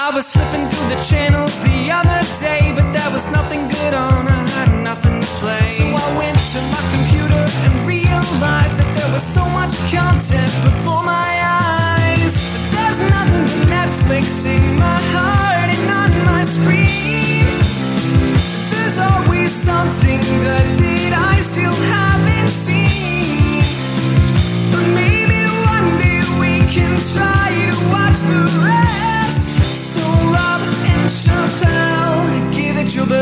I was flipping through the channels the other day, but there was nothing good on, I had nothing to play. So I went to my computer and realized that there was so much content before my eyes. But there's nothing but Netflix in my heart and on my screen. There's always something good that I still haven't seen. But maybe one day we can try to watch the rest. So Rob and Chappelle, give it your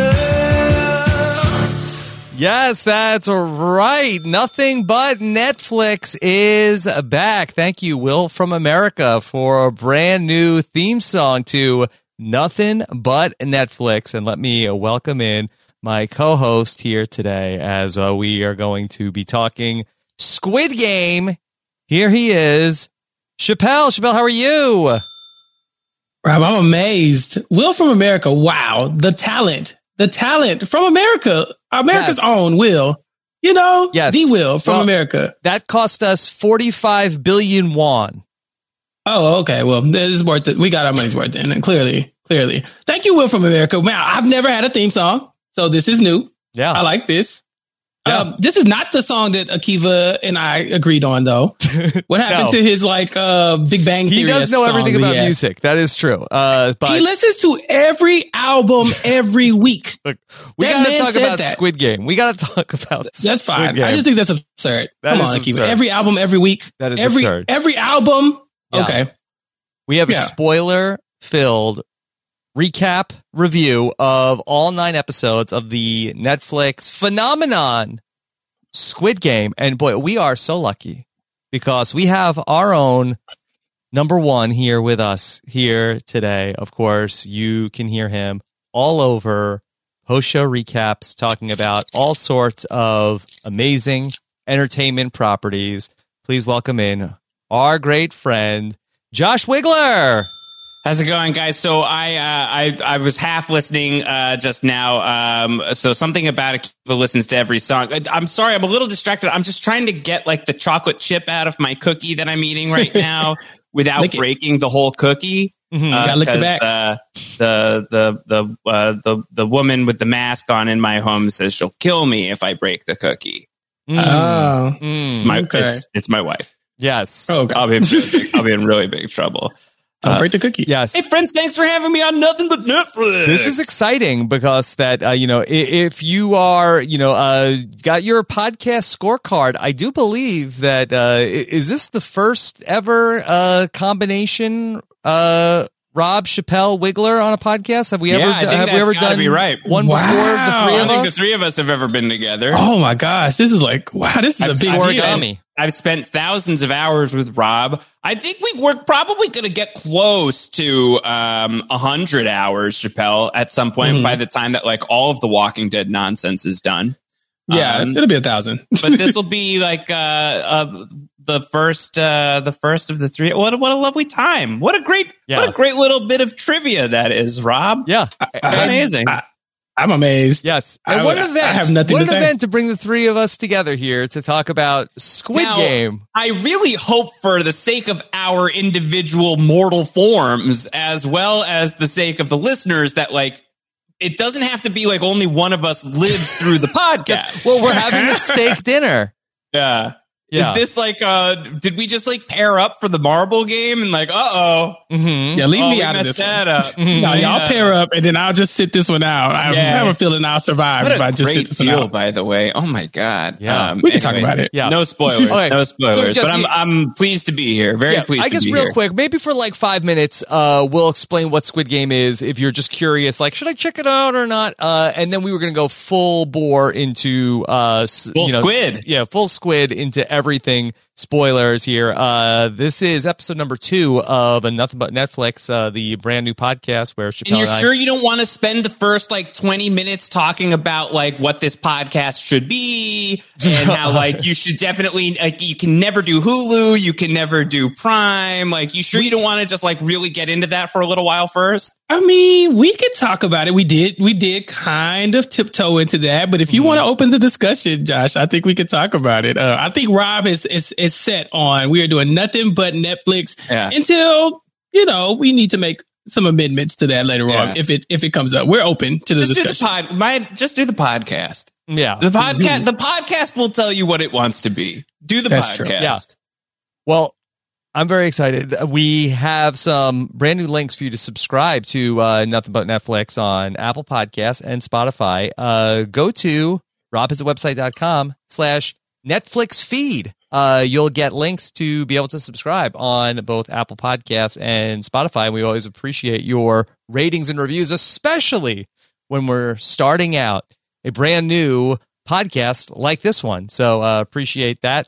best. Yes, that's right. Nothing But Netflix is back. Thank you, Will from America, for a brand new theme song to Nothing But Netflix. And let me welcome in my co-host here today as we are going to be talking Squid Game. Here he is, Chappelle. Chappelle, how are you? Rob, I'm amazed. Will from America. Wow. The talent from America. America's own Will. You know, the Will from America. That cost us 45 billion won. Oh, okay. Well, this is worth it. We got our money's worth then. And clearly. Thank you, Will from America. Man, I've never had a theme song, so this is new. Yeah. I like this. Yeah. This is not the song that Akiva and I agreed on, though. What happened to his Big Bang Theory? He does know everything about music. That is true. But he listens to every album every week. Look, we got to talk about Squid Game. We got to talk about That's fine. Squid Game. I just think that's absurd. Come on, Akiva. Absurd. Every album every week. That is absurd. Every album. Yeah. Okay. We have a spoiler-filled recap review of all 9 episodes of the Netflix phenomenon Squid Game. And boy, we are so lucky because we have our own number one here with us here today. Of course, you can hear him all over post-show recaps talking about all sorts of amazing entertainment properties. Please welcome in our great friend, Josh Wigler. How's it going, guys? So I was half listening just now. So something about Akiva listens to every song. I'm sorry, I'm a little distracted. I'm just trying to get like the chocolate chip out of my cookie that I'm eating right now without breaking the whole cookie. Mm-hmm. Gotta lick the back. The woman with the mask on in my home says she'll kill me if I break the cookie. It's my wife. Yes. Oh, God. I'll be in really big trouble. Don't break the cookie. Yes. Hey, friends, thanks for having me on Nothing But Netflix. This is exciting because that, if you are, got your podcast scorecard, I do believe that, is this the first ever combination, Rob, Chappelle, Wigler on a podcast? Have we ever done one before the three of us? I don't think the three of us have ever been together. Oh my gosh. This is a big origami. I've spent thousands of hours with Rob. I think we're probably going to get close to 100 hours, Chappelle, at some point by the time that like all of the Walking Dead nonsense is done. Yeah, it'll be 1,000. But this will be like the first of the three. What a lovely time! What a great little bit of trivia that is, Rob. Yeah, amazing. I'm amazed. Yes. And what an event. I have nothing to say. Event to bring the three of us together here to talk about Squid Game. I really hope for the sake of our individual mortal forms, as well as the sake of the listeners, that like, it doesn't have to be like only one of us lives through the podcast. Well, we're having a steak dinner. Yeah. Yeah. Is this like, did we just like pair up for the marble game and like, Mm-hmm. Yeah, leave me out of this that up. No, y'all pair up and then I'll just sit this one out. I have a feeling I'll survive if I just sit this one out. By the way. Oh my God. Yeah. We can talk about it. Yeah. No spoilers. Okay. No spoilers. So but I'm pleased to be here. Very pleased to be here. I guess real quick, maybe for like 5 minutes, we'll explain what Squid Game is if you're just curious, like, should I check it out or not? And then we were going to go full bore into squid. Yeah, full squid into everything. Spoilers here. This is episode number 2 of Nothing But Netflix, the brand new podcast where Chappelle and you're sure you don't want to spend the first like 20 minutes talking about like what this podcast should be and how like you should definitely like you can never do Hulu, you can never do Prime. Like you sure you don't want to just like really get into that for a little while first? I mean, we could talk about it. We did kind of tiptoe into that, but if you want to open the discussion, Josh, I think we could talk about it. I think Rob is set on we are doing Nothing But Netflix until we need to make some amendments to that later on if it comes up. We're open to the discussion. Just do the podcast. Yeah, the podcast will tell you what it wants to be. Do the podcast. True. Yeah. Well, I'm very excited. We have some brand new links for you to subscribe to Nothing But Netflix on Apple Podcasts and Spotify. Go to robhitsawebsite.com/Netflix feed. You'll get links to be able to subscribe on both Apple Podcasts and Spotify. And we always appreciate your ratings and reviews, especially when we're starting out a brand new podcast like this one. So appreciate that.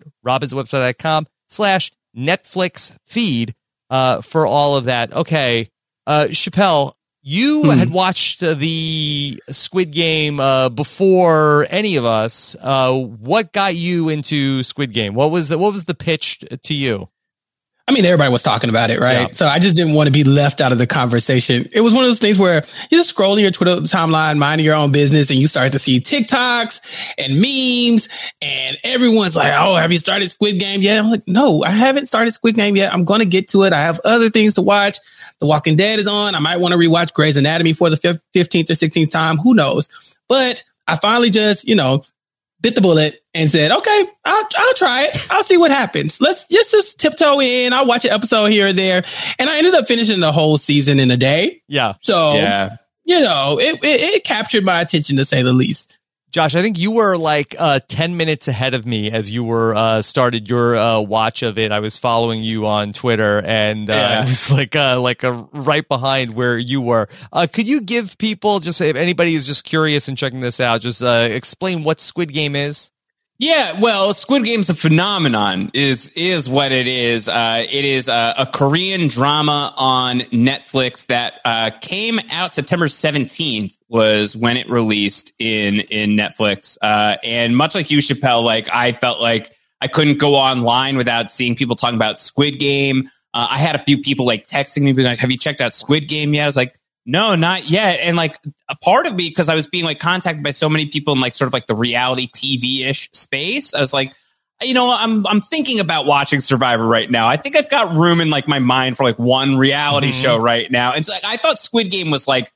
robhitsawebsite.com/Netflix feed for all of that. Okay, Chappelle, you had watched the Squid Game before any of us. What got you into Squid Game? What was the pitch to you? I mean, everybody was talking about it, right? Yeah. So I just didn't want to be left out of the conversation. It was one of those things where you just scroll your Twitter timeline, minding your own business, and you start to see TikToks and memes, and everyone's like, "Oh, have you started Squid Game yet?" I'm like, "No, I haven't started Squid Game yet. I'm going to get to it. I have other things to watch. The Walking Dead is on. I might want to rewatch Grey's Anatomy for the 15th or 16th time. Who knows?" But I finally just, bit the bullet and said, okay, I'll try it. I'll see what happens. Let's just tiptoe in. I'll watch an episode here or there. And I ended up finishing the whole season in a day. Yeah. So, it captured my attention, to say the least. Josh, I think you were like 10 minutes ahead of me as you were started your watch of it. I was following you on Twitter, and I was like right behind where you were. Could you give people, just if anybody is just curious and checking this out, just explain what Squid Game is? Yeah, well, Squid Game's a phenomenon is what it is. It is a Korean drama on Netflix that came out September 17th was when it released in Netflix. And much like you, Chappelle, like I felt like I couldn't go online without seeing people talking about Squid Game. I had a few people like texting me being like, "Have you checked out Squid Game yet?" I was like, "No, not yet." And like a part of me, because I was being like contacted by so many people in like sort of like the reality TV-ish space, I was like, I'm thinking about watching Survivor right now. I think I've got room in like my mind for like one reality show right now. And so like, I thought Squid Game was like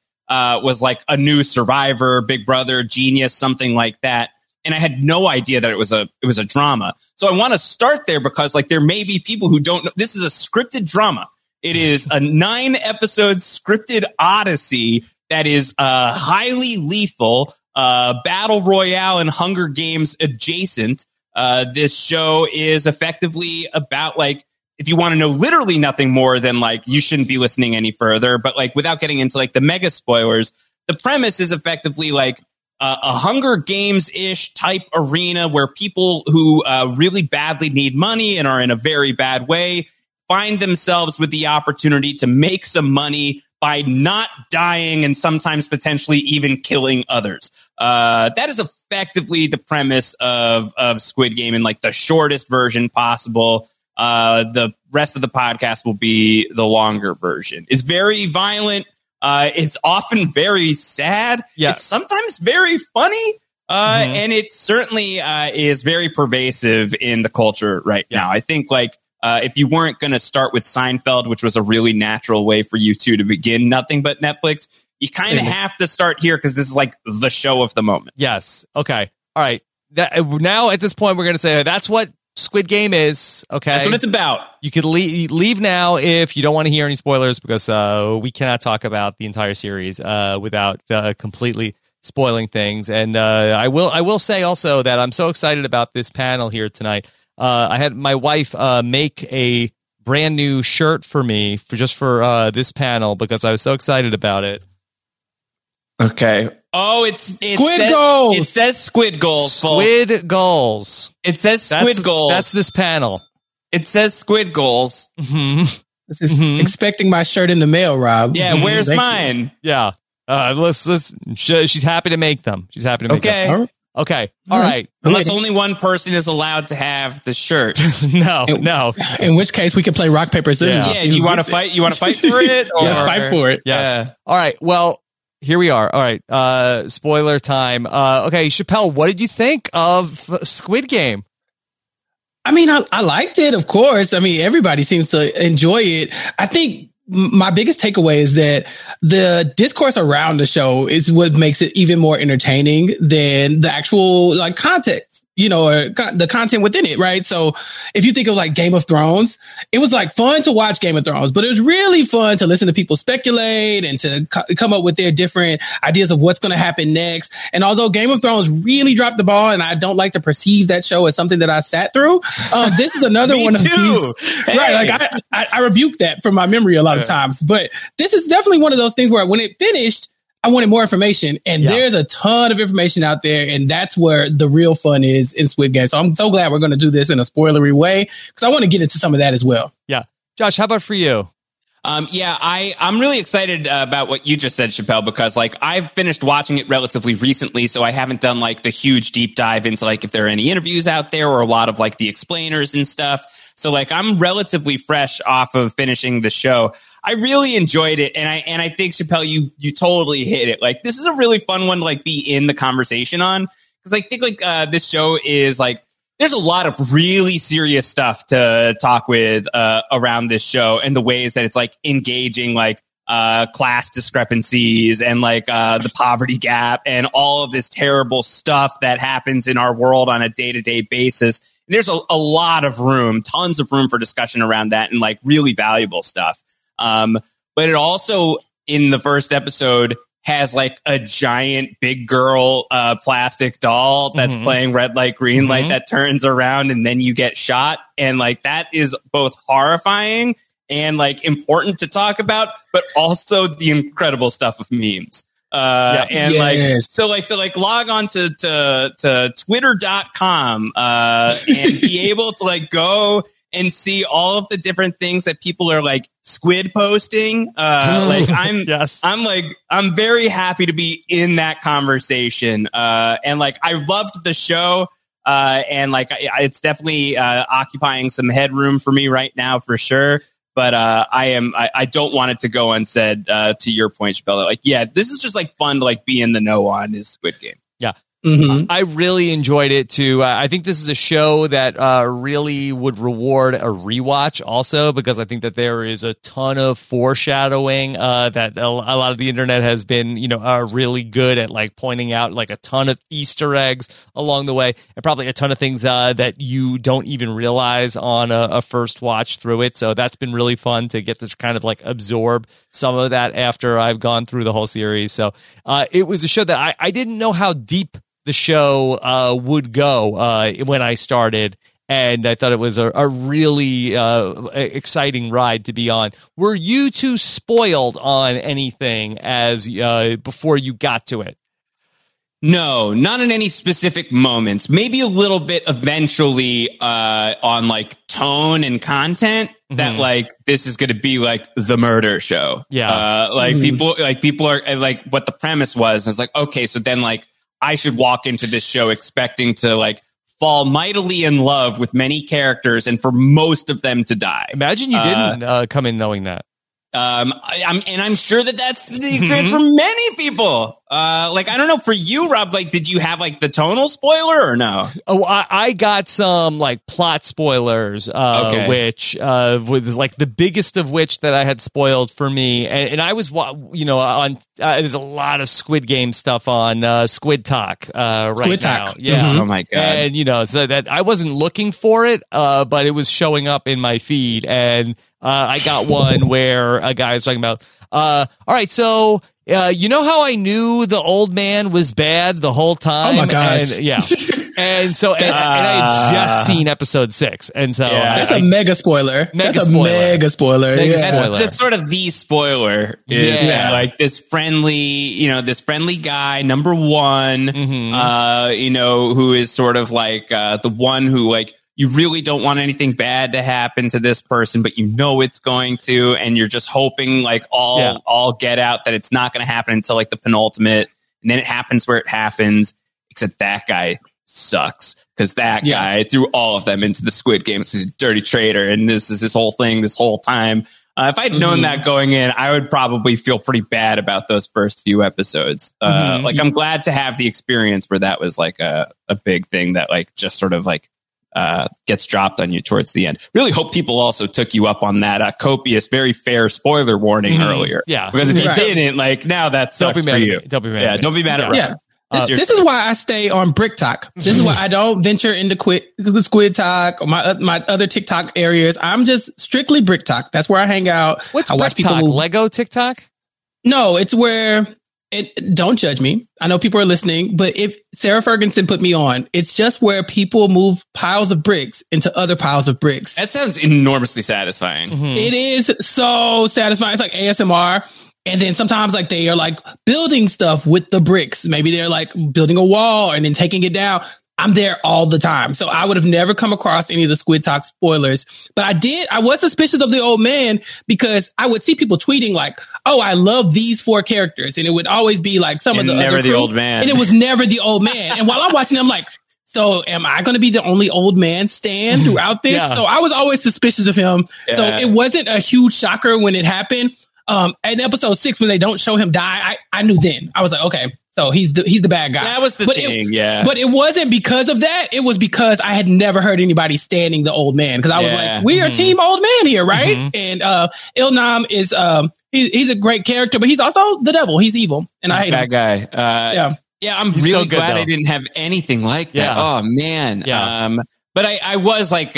a new Survivor, Big Brother, Genius, something like that. And I had no idea that it was a drama. So I want to start there because like there may be people who don't know. This is a scripted drama. It is a 9-episode scripted odyssey that is highly lethal, battle royale and Hunger Games adjacent. This show is effectively about like, if you want to know literally nothing more than like, you shouldn't be listening any further, but like without getting into like the mega spoilers, the premise is effectively like a Hunger Games-ish type arena where people who really badly need money and are in a very bad way find themselves with the opportunity to make some money by not dying and sometimes potentially even killing others. That is effectively the premise of Squid Game in like the shortest version possible. The rest of the podcast will be the longer version. It's very violent. It's often very sad. Yeah. It's sometimes very funny. And it certainly is very pervasive in the culture right now. I think like if you weren't going to start with Seinfeld, which was a really natural way for you two to begin Nothing But Netflix, you kind of have to start here because this is like the show of the moment. Yes. Okay. All right. Now at this point, we're going to say that's what Squid Game is. Okay. That's what it's about. You could leave now if you don't want to hear any spoilers because we cannot talk about the entire series without completely spoiling things. And I will say also that I'm so excited about this panel here tonight. I had my wife make a brand new shirt for me for this panel because I was so excited about it. Okay. Oh, it Squid Goals. It says Squid Goals. Squid Goals. It says Squid Goals. That's this panel. It says Squid Goals. Mm-hmm. This is expecting my shirt in the mail, Rob. Yeah, where's mine? Yeah. She's happy to make them. She's happy to make them. Okay. All right. Unless only one person is allowed to have the shirt. No. In which case, we could play rock, paper, scissors. Yeah. You want to fight? You want to fight for it? Or? Let's fight for it. Yes. Yeah. All right. Well, here we are. All right. Spoiler time. Okay, Chappelle, what did you think of Squid Game? I mean, I liked it, of course. I mean, everybody seems to enjoy it. I think my biggest takeaway is that the discourse around the show is what makes it even more entertaining than the actual like context, or the content within it, right? So if you think of like Game of Thrones, it was like fun to watch Game of Thrones, but it was really fun to listen to people speculate and to come up with their different ideas of what's going to happen next. And although Game of Thrones really dropped the ball, and I don't like to perceive that show as something that I sat through, this is another one of these. Hey. Right, like I rebuke that from my memory a lot of times, but this is definitely one of those things where when it finished, I wanted more information, and there's a ton of information out there, and that's where the real fun is in Squid Game. So I'm so glad we're going to do this in a spoilery way, because I want to get into some of that as well. Yeah. Josh, how about for you? I'm really excited about what you just said, Chappelle, because like I've finished watching it relatively recently, so I haven't done like the huge deep dive into like if there are any interviews out there or a lot of like the explainers and stuff. So like I'm relatively fresh off of finishing the show. I really enjoyed it, and I think, Chappelle, you totally hit it. Like, this is a really fun one to like be in the conversation on, because I think like this show is like there's a lot of really serious stuff to talk with around this show, and the ways that it's like engaging like class discrepancies and like the poverty gap and all of this terrible stuff that happens in our world on a day-to-day basis. And there's a lot of room, tons of room for discussion around that, and like really valuable stuff. But it also, in the first episode, has like a giant big girl plastic doll that's playing red light, green light that turns around and then you get shot. And like that is both horrifying and like important to talk about, but also the incredible stuff of memes. And like, so like to like log on to twitter.com and be able to like go and see all of the different things that people are like squid posting. Like I'm very happy to be in that conversation. And like, I loved the show. And like, it's definitely, occupying some headroom for me right now for sure. But, I don't want it to go unsaid, to your point, Chappelle. Like, yeah, this is just like fun to like be in the know on is Squid Game. Yeah. I really enjoyed it too. I think this is a show that really would reward a rewatch also, because I think that there is a ton of foreshadowing that a lot of the internet has been, really good at like pointing out like a ton of Easter eggs along the way, and probably a ton of things that you don't even realize on a first watch through it. So that's been really fun to get to kind of like absorb some of that after I've gone through the whole series. So it was a show that I didn't know how deep the show would go when I started, and I thought it was a really exciting ride to be on. Were you two spoiled on anything as before you got to it? No, not in any specific moments. Maybe a little bit eventually on like tone and content that like this is going to be like the murder show. Yeah, people are like what the premise was. It's like, okay, so then like I should walk into this show expecting to like fall mightily in love with many characters and for most of them to die. Imagine you didn't come in knowing that. I'm sure that that's the experience for many people. Like, I don't know, for you, Rob, like, did you have like the tonal spoiler or no? Oh, I got some like plot spoilers, which was like the biggest of which that I had spoiled for me. And I was, on, there's a lot of Squid Game stuff on Squid Talk right now. Yeah. Oh my God. And, so that I wasn't looking for it, but it was showing up in my feed. And I got one where a guy was talking about, all right, so you know how I knew the old man was bad the whole time? Oh my gosh. And, yeah. And so, and I had just seen episode 6. And so that's a mega spoiler. That's a mega spoiler. That's sort of the spoiler is like this friendly guy, number one, who is sort of like the one who like, you really don't want anything bad to happen to this person, but you know it's going to, and you're just hoping like all get out that it's not going to happen until like the penultimate, and then it happens where it happens, except that guy sucks because that guy threw all of them into the Squid Game. He's a dirty traitor, and this is his whole thing this whole time. If I'd known that going in, I would probably feel pretty bad about those first few episodes. Like I'm glad to have the experience where that was like a big thing that like just sort of like gets dropped on you towards the end. Really hope people also took you up on that copious, very fair spoiler warning earlier. Yeah. Because if you didn't, like, now that sucks for you. Don't be mad. Yeah, don't be mad at Ryan. Yeah. This is why I stay on Brick Talk. This is why I don't venture into Squid Talk or my other TikTok areas. I'm just strictly Brick Talk. That's where I hang out. What's I Brick Talk? Lego TikTok? No, it's where don't judge me. I know people are listening, but if Sarah Ferguson put me on, it's just where people move piles of bricks into other piles of bricks. That sounds enormously satisfying. Mm-hmm. It is so satisfying. It's like ASMR. And then sometimes like they are like building stuff with the bricks. Maybe they're like building a wall and then taking it down. I'm there all the time. So I would have never come across any of the Squid Talk spoilers. But I was suspicious of the old man because I would see people tweeting like, oh, I love these 4 characters. And it would always be like some of the never other the crew, old man. and it was never the old man. And while I'm watching, I'm like, so am I going to be the only old man stand throughout this? Yeah. So I was always suspicious of him. Yeah. So it wasn't a huge shocker when it happened. In episode 6, when they don't show him die, I knew then. I was like, okay, so he's the bad guy. That was the thing, yeah. But it wasn't because of that. It was because I had never heard anybody standing the old man. Because I was like, we are team old man here, right? Mm-hmm. And Ilnam is he's a great character, but he's also the devil. He's evil, and I hate him. Bad guy. Yeah, I'm he's really so good, glad though. I didn't have anything like that. Yeah. Oh man. Yeah. But I was like,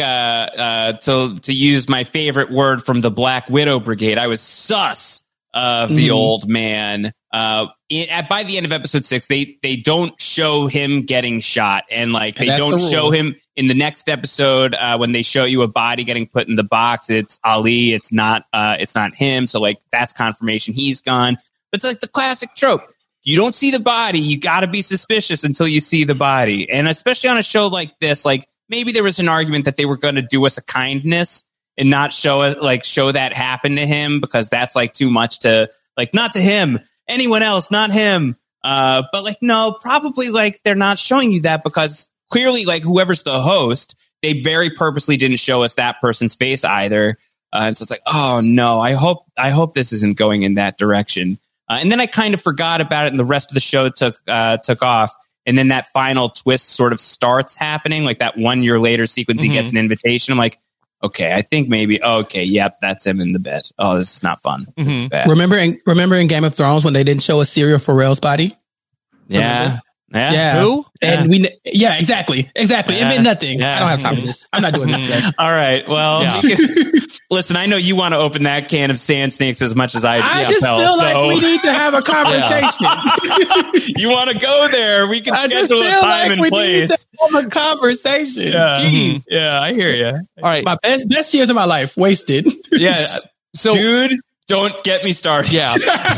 to use my favorite word from the Black Widow Brigade, I was sus of the old man. By the end of episode 6, they don't show him getting shot, and like they don't show him in the next episode when they show you a body getting put in the box. It's Ali. It's not him. So like that's confirmation he's gone. But it's like the classic trope. You don't see the body, you got to be suspicious until you see the body, and especially on a show like this, like. Maybe there was an argument that they were going to do us a kindness and not show that happen to him, because that's like too much to like, not to him, anyone else, not him. But like, no, probably like they're not showing you that because clearly like whoever's the host, they very purposely didn't show us that person's face either. And so it's like, oh no, I hope this isn't going in that direction. And then I kind of forgot about it and the rest of the show took off. And then that final twist sort of starts happening, like that 1 year later sequence. He gets an invitation. I'm like, okay, I think maybe, yep, that's him in the bed. Oh, this is not fun. This is bad. Remember in Game of Thrones when they didn't show Assyria Pharrell's body? Yeah. Who? And exactly. It meant nothing. Yeah. I don't have time for this. I'm not doing this today. All right. Well, listen, I know you want to open that can of sand snakes as much as I do. I just feel like we need to have a conversation. You want to go there? We can schedule a time and place. Need to have a conversation. Yeah. Jeez. Yeah, I hear you. All right. My best years of my life wasted. Yeah. So, dude, don't get me started. Yeah.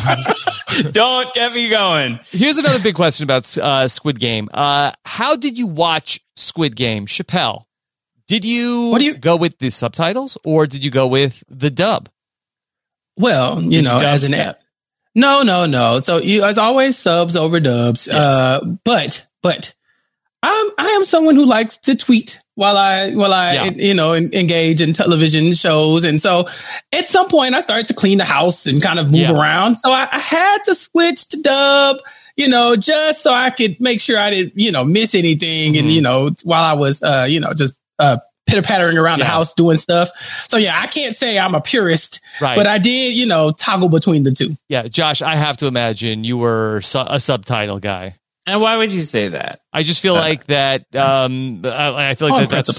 Don't get me going. Here's another big question about Squid Game. How did you watch Squid Game, Chappelle? Did you go with the subtitles or did you go with the dub? Well, as an app. No. So as always, subs over dubs. Yes. But I am someone who likes to tweet while I engage in television shows. And so at some point I started to clean the house and kind of move around. So I had to switch to dub, just so I could make sure I didn't, miss anything. And, while I was, just pitter-pattering around the house doing stuff. So I can't say I'm a purist, but I did, toggle between the two. Yeah. Josh, I have to imagine you were a subtitle guy. And why would you say that? I just feel like that. I feel like that's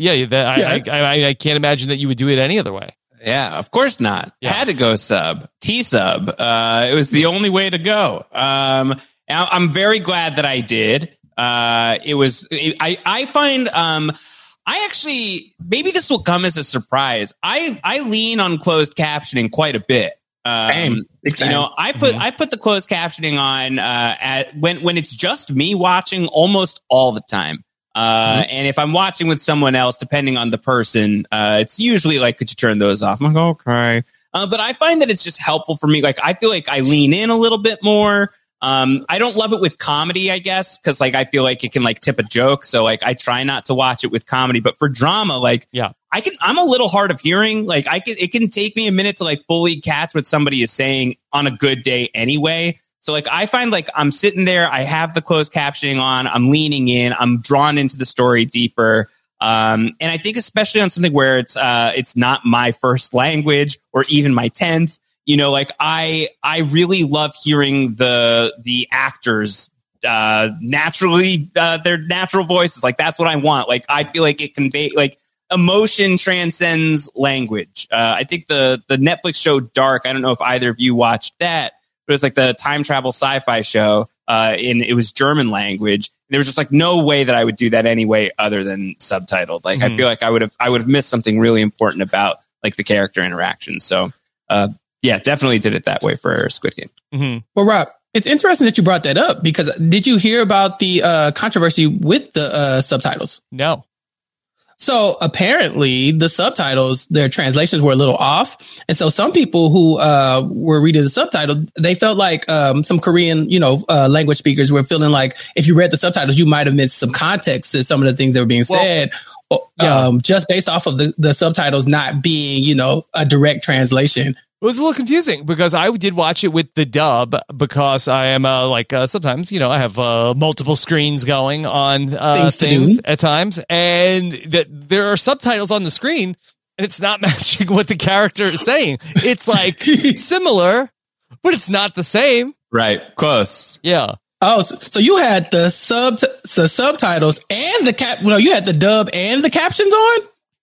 I can't imagine that you would do it any other way. Yeah, of course not. Yeah. Had to go T-sub. It was the only way to go. I'm very glad that I did. I find, I actually, maybe this will come as a surprise. I lean on closed captioning quite a bit. Same. I put the closed captioning on when it's just me watching almost all the time. And if I'm watching with someone else, depending on the person, it's usually like, could you turn those off? I'm like, okay. But I find that it's just helpful for me. Like, I feel like I lean in a little bit more. I don't love it with comedy, I guess, because like I feel like it can like tip a joke. So like I try not to watch it with comedy, but for drama, like I'm a little hard of hearing. Like it can take me a minute to like fully catch what somebody is saying on a good day anyway. So like I find like I'm sitting there, I have the closed captioning on, I'm leaning in, I'm drawn into the story deeper. And I think especially on something where it's not my first language or even my 10th, you know, like I really love hearing the actors naturally, their natural voices. Like that's what I want. Like I feel like it convey like emotion transcends language. I think the Netflix show Dark, I don't know if either of you watched that, but it was like the time travel sci-fi show. And it was German language. There was just like no way that I would do that anyway other than subtitled. Like I feel like I would have missed something really important about like the character interactions. So yeah, definitely did it that way for Squid Game. Mm-hmm. Well, Rob, it's interesting that you brought that up because did you hear about the controversy with the subtitles? No. So apparently the subtitles, their translations were a little off. And so some people who were reading the subtitle, they felt like some Korean, language speakers were feeling like if you read the subtitles, you might have missed some context to some of the things that were being said. Just based off of the subtitles not being, a direct translation. It was a little confusing because I did watch it with the dub because I am sometimes, I have multiple screens going on things at times, and that there are subtitles on the screen and it's not matching what the character is saying. It's like similar, but it's not the same. Right. Close. Yeah. Oh, so you had the subtitles and you had the dub and the captions on?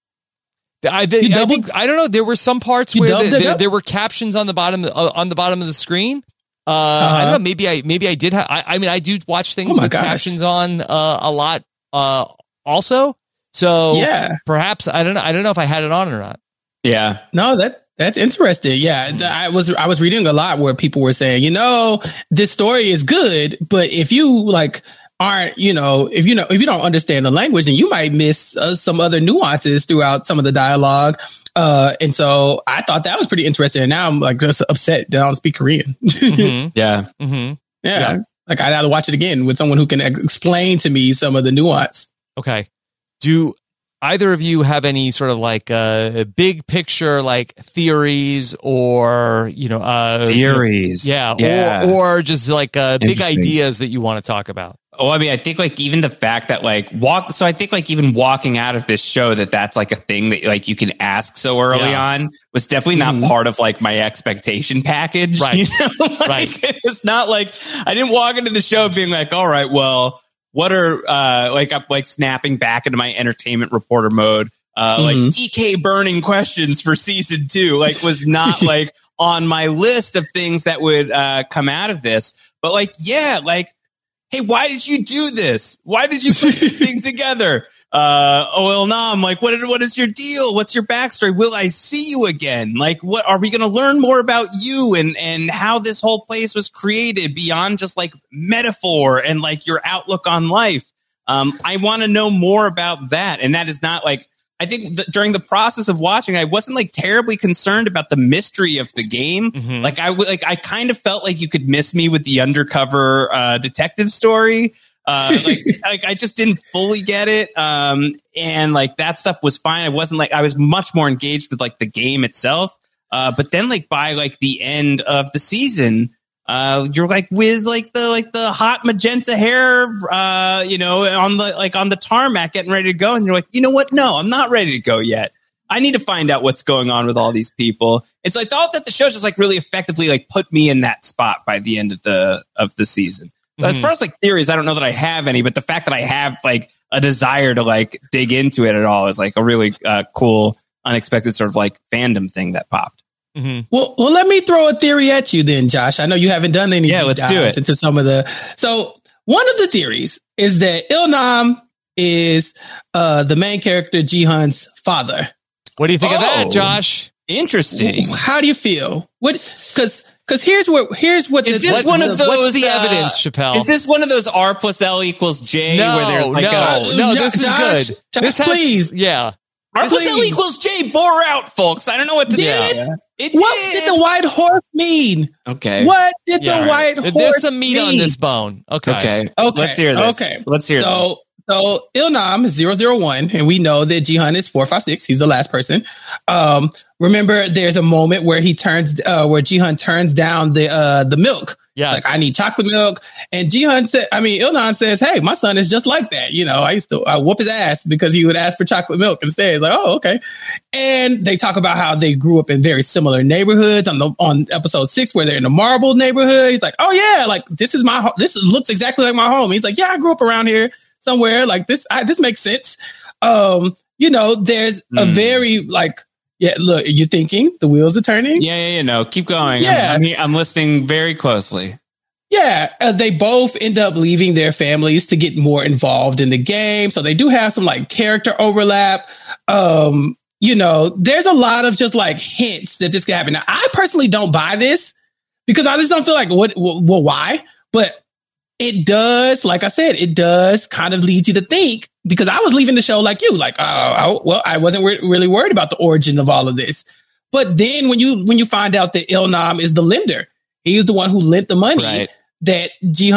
I think I don't know. There were some parts where there were captions on the bottom of the screen. I don't know. Maybe I did have. I mean, I do watch things with captions on a lot. Also, so yeah, perhaps I don't know if I had it on or not. Yeah. No, that's interesting. Yeah, I was reading a lot where people were saying, this story is good, but if you aren't, if you don't understand the language, then you might miss some other nuances throughout some of the dialogue. And so I thought that was pretty interesting. And now I'm like just upset that I don't speak Korean. Mm-hmm. Yeah. Mm-hmm. Yeah. Like I'd rather watch it again with someone who can explain to me some of the nuance. Okay. Do either of you have any sort of big picture theories or theories? Yeah. Or just big ideas that you want to talk about? Oh, I mean, I think even the fact that so I think even walking out of this show that's a thing that you can ask so early on was definitely not part of my expectation package. Right. Right. It's not I didn't walk into the show being all right, well, what are I'm snapping back into my entertainment reporter mode. TK burning questions for season 2 was not on my list of things that would come out of this. But hey, why did you do this? Why did you put this thing together? Nam, what is your deal? What's your backstory? Will I see you again? What are we going to learn more about you and how this whole place was created beyond just metaphor and your outlook on life? I want to know more about that. And that is not I think during the process of watching, I wasn't terribly concerned about the mystery of the game. Mm-hmm. I kind of felt like you could miss me with the undercover detective story. I just didn't fully get it. And that stuff was fine. I wasn't I was much more engaged with the game itself. But then by the end of the season, you're with the hot magenta hair, on the tarmac getting ready to go. And you're you know what? No, I'm not ready to go yet. I need to find out what's going on with all these people. And so I thought that the show just really effectively put me in that spot by the end of the season. Mm-hmm. As far as theories, I don't know that I have any, but the fact that I have a desire to dig into it at all is a really cool, unexpected sort of fandom thing that popped. Mm-hmm. Well, let me throw a theory at you then, Josh. I know you haven't done any. Yeah, let's do it. Into some of so one of the theories is that Il-nam is the main character Jihan's father. What do you think of that, Josh? Interesting. How do you feel? Because here's what is this one of those? What's the evidence, Chappelle? Is this one of those R plus L equals J? No, where there's no. This is Josh, good. Josh, please, yeah. R plus L equals J bore out, folks. I don't know what to do. What did the white horse mean? Okay. What did the white horse mean? There's some meat on this bone. Okay. Let's hear this. Okay. Let's hear this. So Il-nam is 001, and we know that Jihan is 456. He's the last person. Remember, there's a moment where where Jihan turns down the milk Yes. Like, I need chocolate milk. And Ilnan says, hey, my son is just like that. You know, I used to whoop his ass because he would ask for chocolate milk instead. It's like, oh, okay. And they talk about how they grew up in very similar neighborhoods on episode 6 where they're in the Marble neighborhood. He's like, oh yeah, like this looks exactly like my home. He's like, yeah, I grew up around here somewhere. Like this makes sense. You know, there's a very like, yeah, look, you're thinking the wheels are turning. Yeah. No, keep going. Yeah. I'm listening very closely. Yeah, they both end up leaving their families to get more involved in the game. So they do have some like character overlap. You know, there's a lot of just like hints that this could happen. Now, I personally don't buy this because I just don't feel like why? But it does, like I said, it does kind of lead you to think, because I was leaving the show like you, like, I wasn't really worried about the origin of all of this. But then when you find out that Ilnam is the lender, he is the one who lent the money that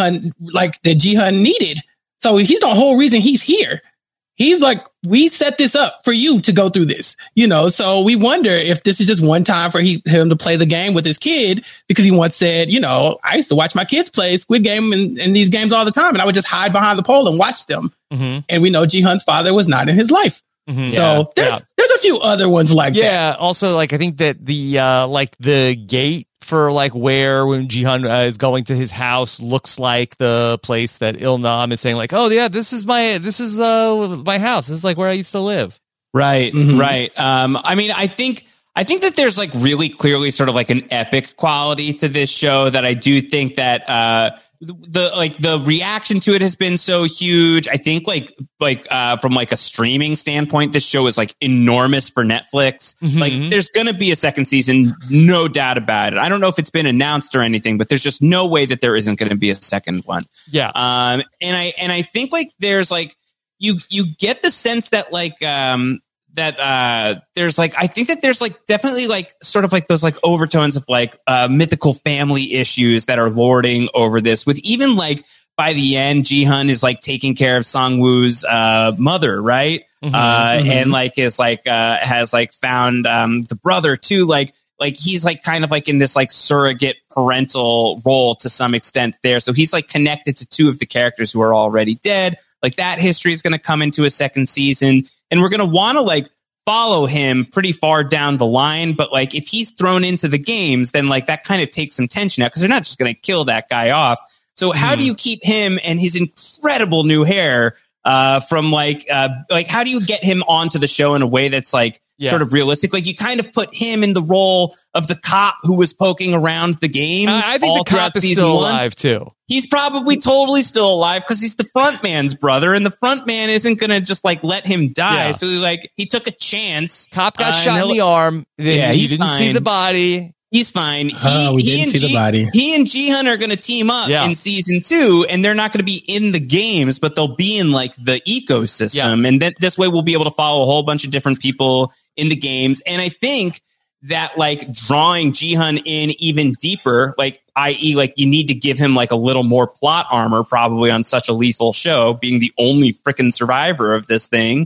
Jihan needed. So he's the whole reason he's here. He's like, we set this up for you to go through this, you know? So we wonder if this is just one time for him to play the game with his kid, because he once said, you know, I used to watch my kids play Squid Game and these games all the time, and I would just hide behind the pole and watch them. Mm-hmm. And we know Jihan's father was not in his life. Mm-hmm. So there's a few other ones like that. Yeah. Also, like, I think that the gate for like where when Jihan is going to his house looks like the place that Ilnam is saying like, oh yeah, this is my house. This is like where I used to live. Right. Mm-hmm. Right. I mean, I think that there's like really clearly sort of like an epic quality to this show that I do think that, the reaction to it has been so huge. I think from like a streaming standpoint, this show is like enormous for Netflix. Mm-hmm. Like there's going to be a second season, no doubt about it. I don't know if it's been announced or anything, but there's just no way that there isn't going to be a second one. Yeah. And I think like there's like, you get the sense that like, there's like, I think that there's like definitely like sort of like those like overtones of like mythical family issues that are lording over this, with even like by the end, Jihan is like taking care of Sangwoo's mother, right? Mm-hmm, and like is like has like found the brother too, like he's like kind of like in this like surrogate parental role to some extent there. So he's like connected to two of the characters who are already dead. Like that history is going to come into a second season. And we're going to want to like follow him pretty far down the line. But like if he's thrown into the games, then like that kind of takes some tension out, because they're not just going to kill that guy off. So how do you keep him and his incredible new hair from like how do you get him onto the show in a way that's like sort of realistic? Like you kind of put him in the role of the cop who was poking around the games. I think the cop is still alive too. He's probably totally still alive because he's the front man's brother, and the front man isn't going to just like let him die. Yeah. So like he took a chance. Cop got shot in the arm. He didn't see the body. He's fine. We didn't see the body. He and Jihan are going to team up in season 2, and they're not going to be in the games, but they'll be in like the ecosystem. And this way we'll be able to follow a whole bunch of different people in the games. And I think that like drawing Jihan in even deeper, like i.e. like you need to give him like a little more plot armor probably on such a lethal show, being the only freaking survivor of this thing.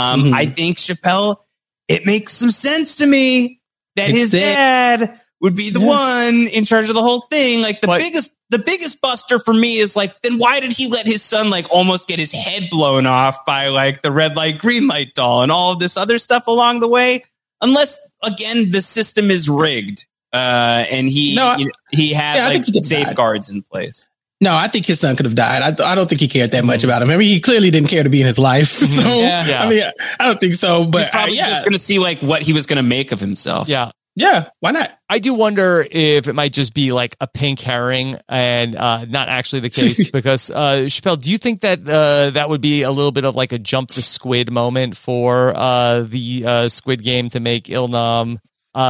I think Chappelle, it makes some sense to me that his dad would be the one in charge of the whole thing. Like the biggest buster for me is like, then why did he let his son like almost get his head blown off by like the red light, green light doll and all of this other stuff along the way? Unless again, the system is rigged, and he had like safeguards in place. No, I think his son could have died. I don't think he cared that much about him. I mean, he clearly didn't care to be in his life. So I mean, I don't think so. But he's probably just going to see like what he was going to make of himself. Yeah, why not? I do wonder if it might just be like a pink herring and not actually the case. Because Chappelle, do you think that that would be a little bit of like a jump the squid moment for the Squid Game to make Ilnam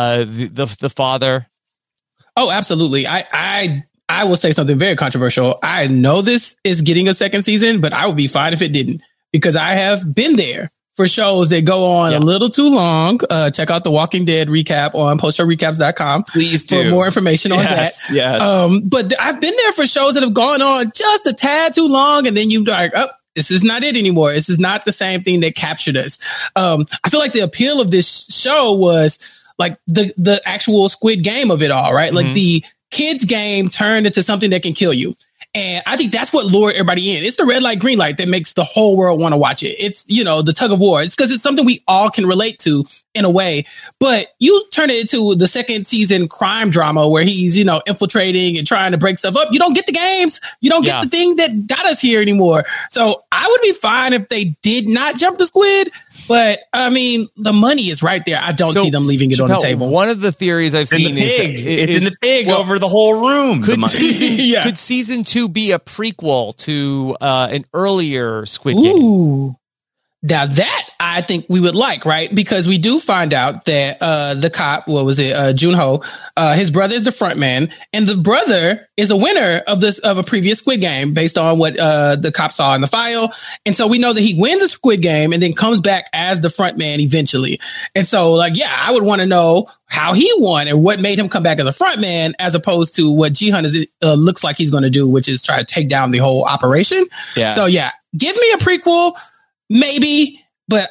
the father? Oh, absolutely. I will say something very controversial. I know this is getting a second season, but I would be fine if it didn't, because I have been there for shows that go on a little too long. Check out the Walking Dead recap on postshowrecaps.com. Please do. For more information on that. Yes. But I've been there for shows that have gone on just a tad too long, and then you're like, oh, this is not it anymore. This is not the same thing that captured us. I feel like the appeal of this show was like the actual Squid Game of it all, right? Mm-hmm. Like kids game turned into something that can kill you. And I think that's what lured everybody in. It's the red light, green light that makes the whole world want to watch it. It's, the tug of war. It's because it's something we all can relate to in a way. But you turn it into the second season crime drama where he's, infiltrating and trying to break stuff up. You don't get the games. You don't get the thing that got us here anymore. So I would be fine if they did not jump the squid. But I mean, the money is right there. I don't see them leaving it on the table. One of the theories I've seen is in the pig over the whole room. Could season 2 be a prequel to an earlier Squid Game? Now that I think we would like, right? Because we do find out that the cop, Junho, his brother is the front man, and the brother is a winner of a previous Squid Game based on what the cop saw in the file. And so we know that he wins a Squid Game and then comes back as the front man eventually. And so I would want to know how he won and what made him come back as a front man as opposed to what Jihan looks like he's going to do, which is try to take down the whole operation. Yeah. So give me a prequel. Maybe, but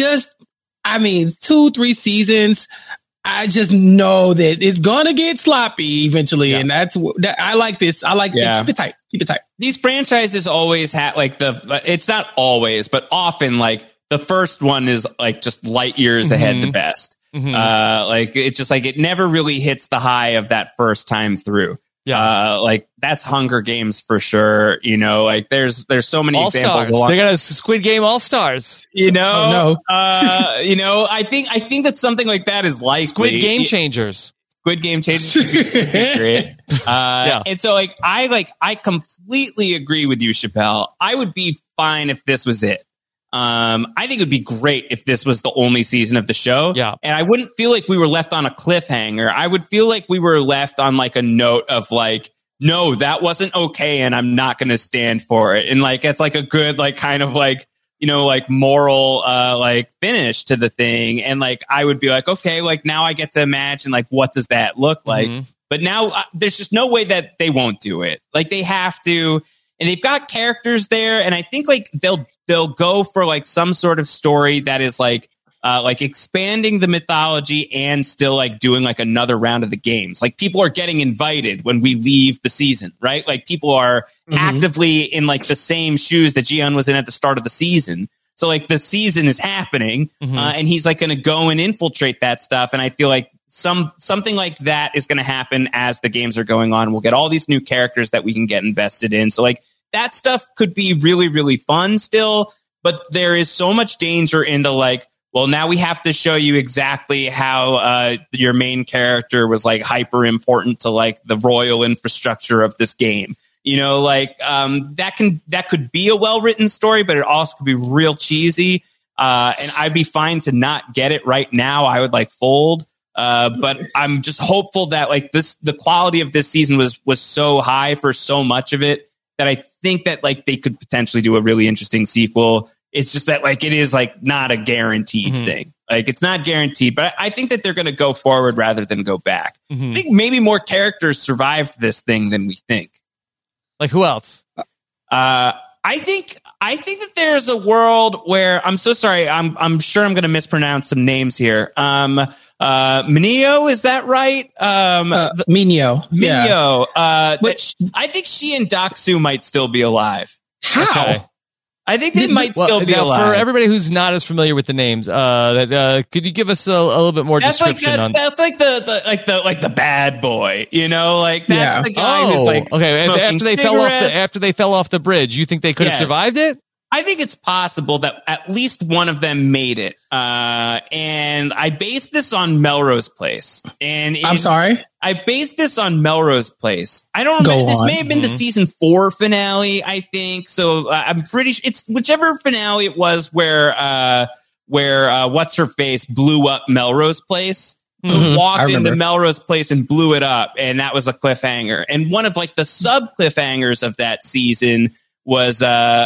2-3 seasons, I just know that it's gonna get sloppy eventually, and I like this. I like it. Keep it tight. These franchises always have it's not always, but often the first one is just light years ahead the best. It's just it never really hits the high of that first time through. Yeah, that's Hunger Games for sure. There's so many examples. They got a Squid Game All Stars. I think that something like that is likely. Squid Game Changers. Squid Game Changers would be great. And so I completely agree with you, Chappelle. I would be fine if this was it. I think it would be great if this was the only season of the show. Yeah. And I wouldn't feel like we were left on a cliffhanger. I would feel like we were left on a note of no, that wasn't okay. And I'm not going to stand for it. And it's a good, moral, finish to the thing. And I would be okay, now I get to imagine what does that look like? Mm-hmm. But now there's just no way that they won't do it. They have to. And they've got characters there, and I think they'll go for some sort of story that is expanding the mythology and still doing another round of the games. People are getting invited when we leave the season, right? People are actively in the same shoes that Jihan was in at the start of the season. So the season is happening, and he's going to go and infiltrate that stuff. And I feel something like that is going to happen as the games are going on. We'll get all these new characters that we can get invested in. So that stuff could be really, really fun still, but there is so much danger in the now we have to show you exactly how your main character was hyper important to the royal infrastructure of this game. That could be a well-written story, but it also could be real cheesy. And I'd be fine to not get it right now. I would fold. But I'm just hopeful that the quality of this season was so high for so much of it that I think that they could potentially do a really interesting sequel. It's just that it is not a guaranteed thing. It's not guaranteed, but I think that they're going to go forward rather than go back. I think maybe more characters survived this thing than we think. Who else? I think that there's a world where I'm so sorry. I'm sure I'm going to mispronounce some names here. Mineo, is that right? Mineo. Mineo. I think she and Daksu might still be alive. How? Okay. I think they might still be alive. For everybody who's not as familiar with the names, could you give us a little bit more description on? That's the bad boy, that's the guy who's okay. After they fell off the bridge, you think they could have survived it? I think it's possible that at least one of them made it. And I based this on Melrose Place. And I'm sorry? I based this on Melrose Place. I don't remember. This may have been the season 4 finale, I think. So I'm pretty sure it's whichever finale it was where what's her face blew up Melrose Place. So walked into Melrose Place and blew it up. And that was a cliffhanger. And one of the sub cliffhangers of that season was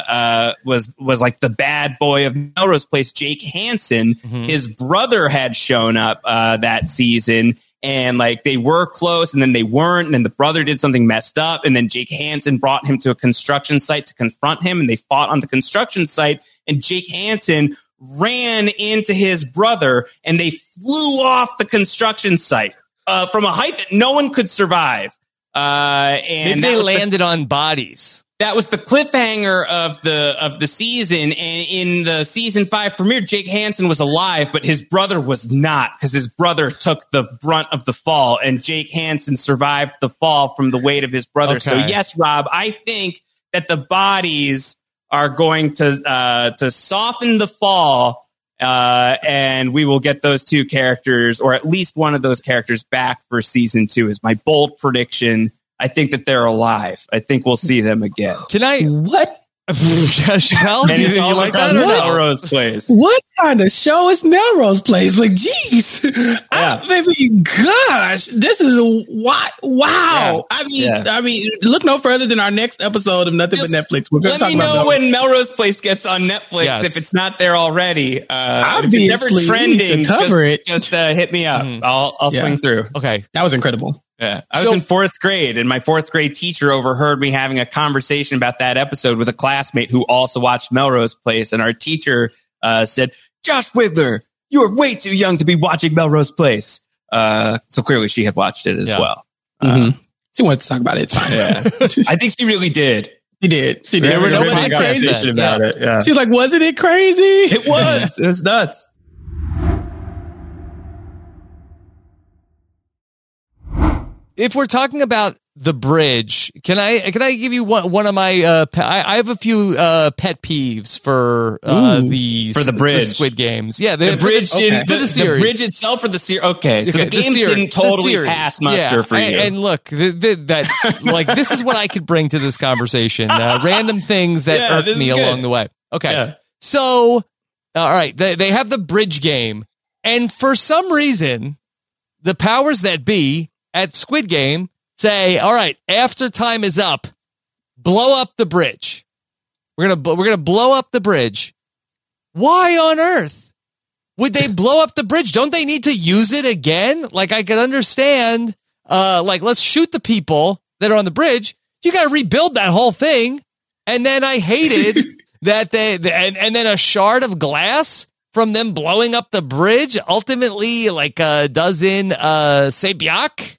the bad boy of Melrose Place, Jake Hansen. His brother had shown up that season, and they were close, and then they weren't, and then the brother did something messed up, and then Jake Hansen brought him to a construction site to confront him, and they fought on the construction site, and Jake Hansen ran into his brother, and they flew off the construction site from a height that no one could survive. And maybe they landed on bodies. That was the cliffhanger of the season. And in the season 5 premiere, Jake Hansen was alive, but his brother was not, because his brother took the brunt of the fall, and Jake Hansen survived the fall from the weight of his brother. Okay. So yes, Rob, I think that the bodies are going to soften the fall, and we will get those two characters, or at least one of those characters, back for season 2 is my bold prediction. I think that they're alive. I think we'll see them again. Can I? What? Shall And it's all like across that or no? Melrose Place. What kind of show is Melrose Place? Like, geez, gosh, this is wow. Yeah. I mean, look no further than our next episode of Nothing But Netflix. We're going to Let talk me about know Melrose. when Melrose Place gets on Netflix, Yes. if it's not there already. Obviously, if it's we never need trending, to cover it. just hit me up. I'll swing through. Okay. That was incredible. Yeah. I was in 4th grade, and my 4th grade teacher overheard me having a conversation about that episode with a classmate who also watched Melrose Place. And our teacher said, "Josh Wigler, you are way too young to be watching Melrose Place." So clearly she had watched it as well. She wanted to talk about it. It's fine. Yeah. I think she really did. She did. There were no Really podcasts conversation then. about it. Yeah. She's like, wasn't it crazy? It was. It was nuts. If we're talking about the bridge, can I give you one of my I have a few pet peeves for the bridge. Squid Games. Yeah, The bridge didn't, for the series. the bridge itself for the series. Okay, so Okay, the games series. didn't totally The series. pass muster for you. And look, that like this is what I could bring to this conversation. Random things that Yeah, irked this me is good. along the way. Okay, Yeah. so all right, they have the bridge game, and for some reason, the powers that be at Squid Game say, all right, after time is up, blow up the bridge. We're gonna blow up the bridge. Why on earth would they blow up the bridge? Don't they need to use it again? Like, I could understand, like, let's shoot the people that are on the bridge. You got to rebuild that whole thing. And then I hated that and then a shard of glass from them blowing up the bridge ultimately, like, doesn't say Biak.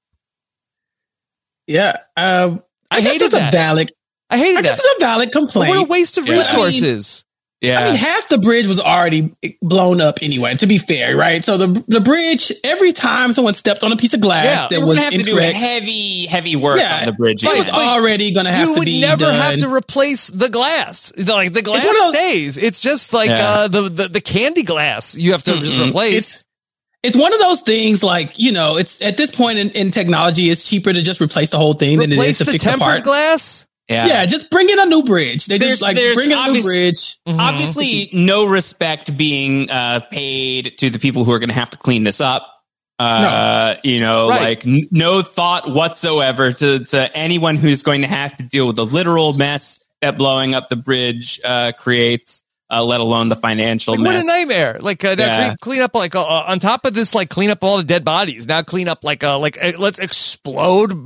Yeah. I hated that. I hated I that. guess it's a valid complaint. What a waste of resources. I mean, half the bridge was already blown up anyway, to be fair, right? So the bridge, every time someone stepped on a piece of glass that You're was gonna have incorrect, to do heavy work on the bridge. it was already going to have to be You would never done. have to replace the glass. Like, the glass stays. It's just like the candy glass you have to just replace. It's one of those things, like, you know, it's at this point in technology, it's cheaper to just replace the whole thing than it is to fix the tempered part. glass. Yeah, just bring in a new bridge. They just like bring in a new bridge. Obviously, no respect being paid to the people who are going to have to clean this up. You know, like no thought whatsoever to anyone who's going to have to deal with the literal mess that blowing up the bridge creates. Let alone the financial mess. What a nightmare! Like, now clean up, like, on top of this, like, clean up all the dead bodies. Now clean up, like, let's explode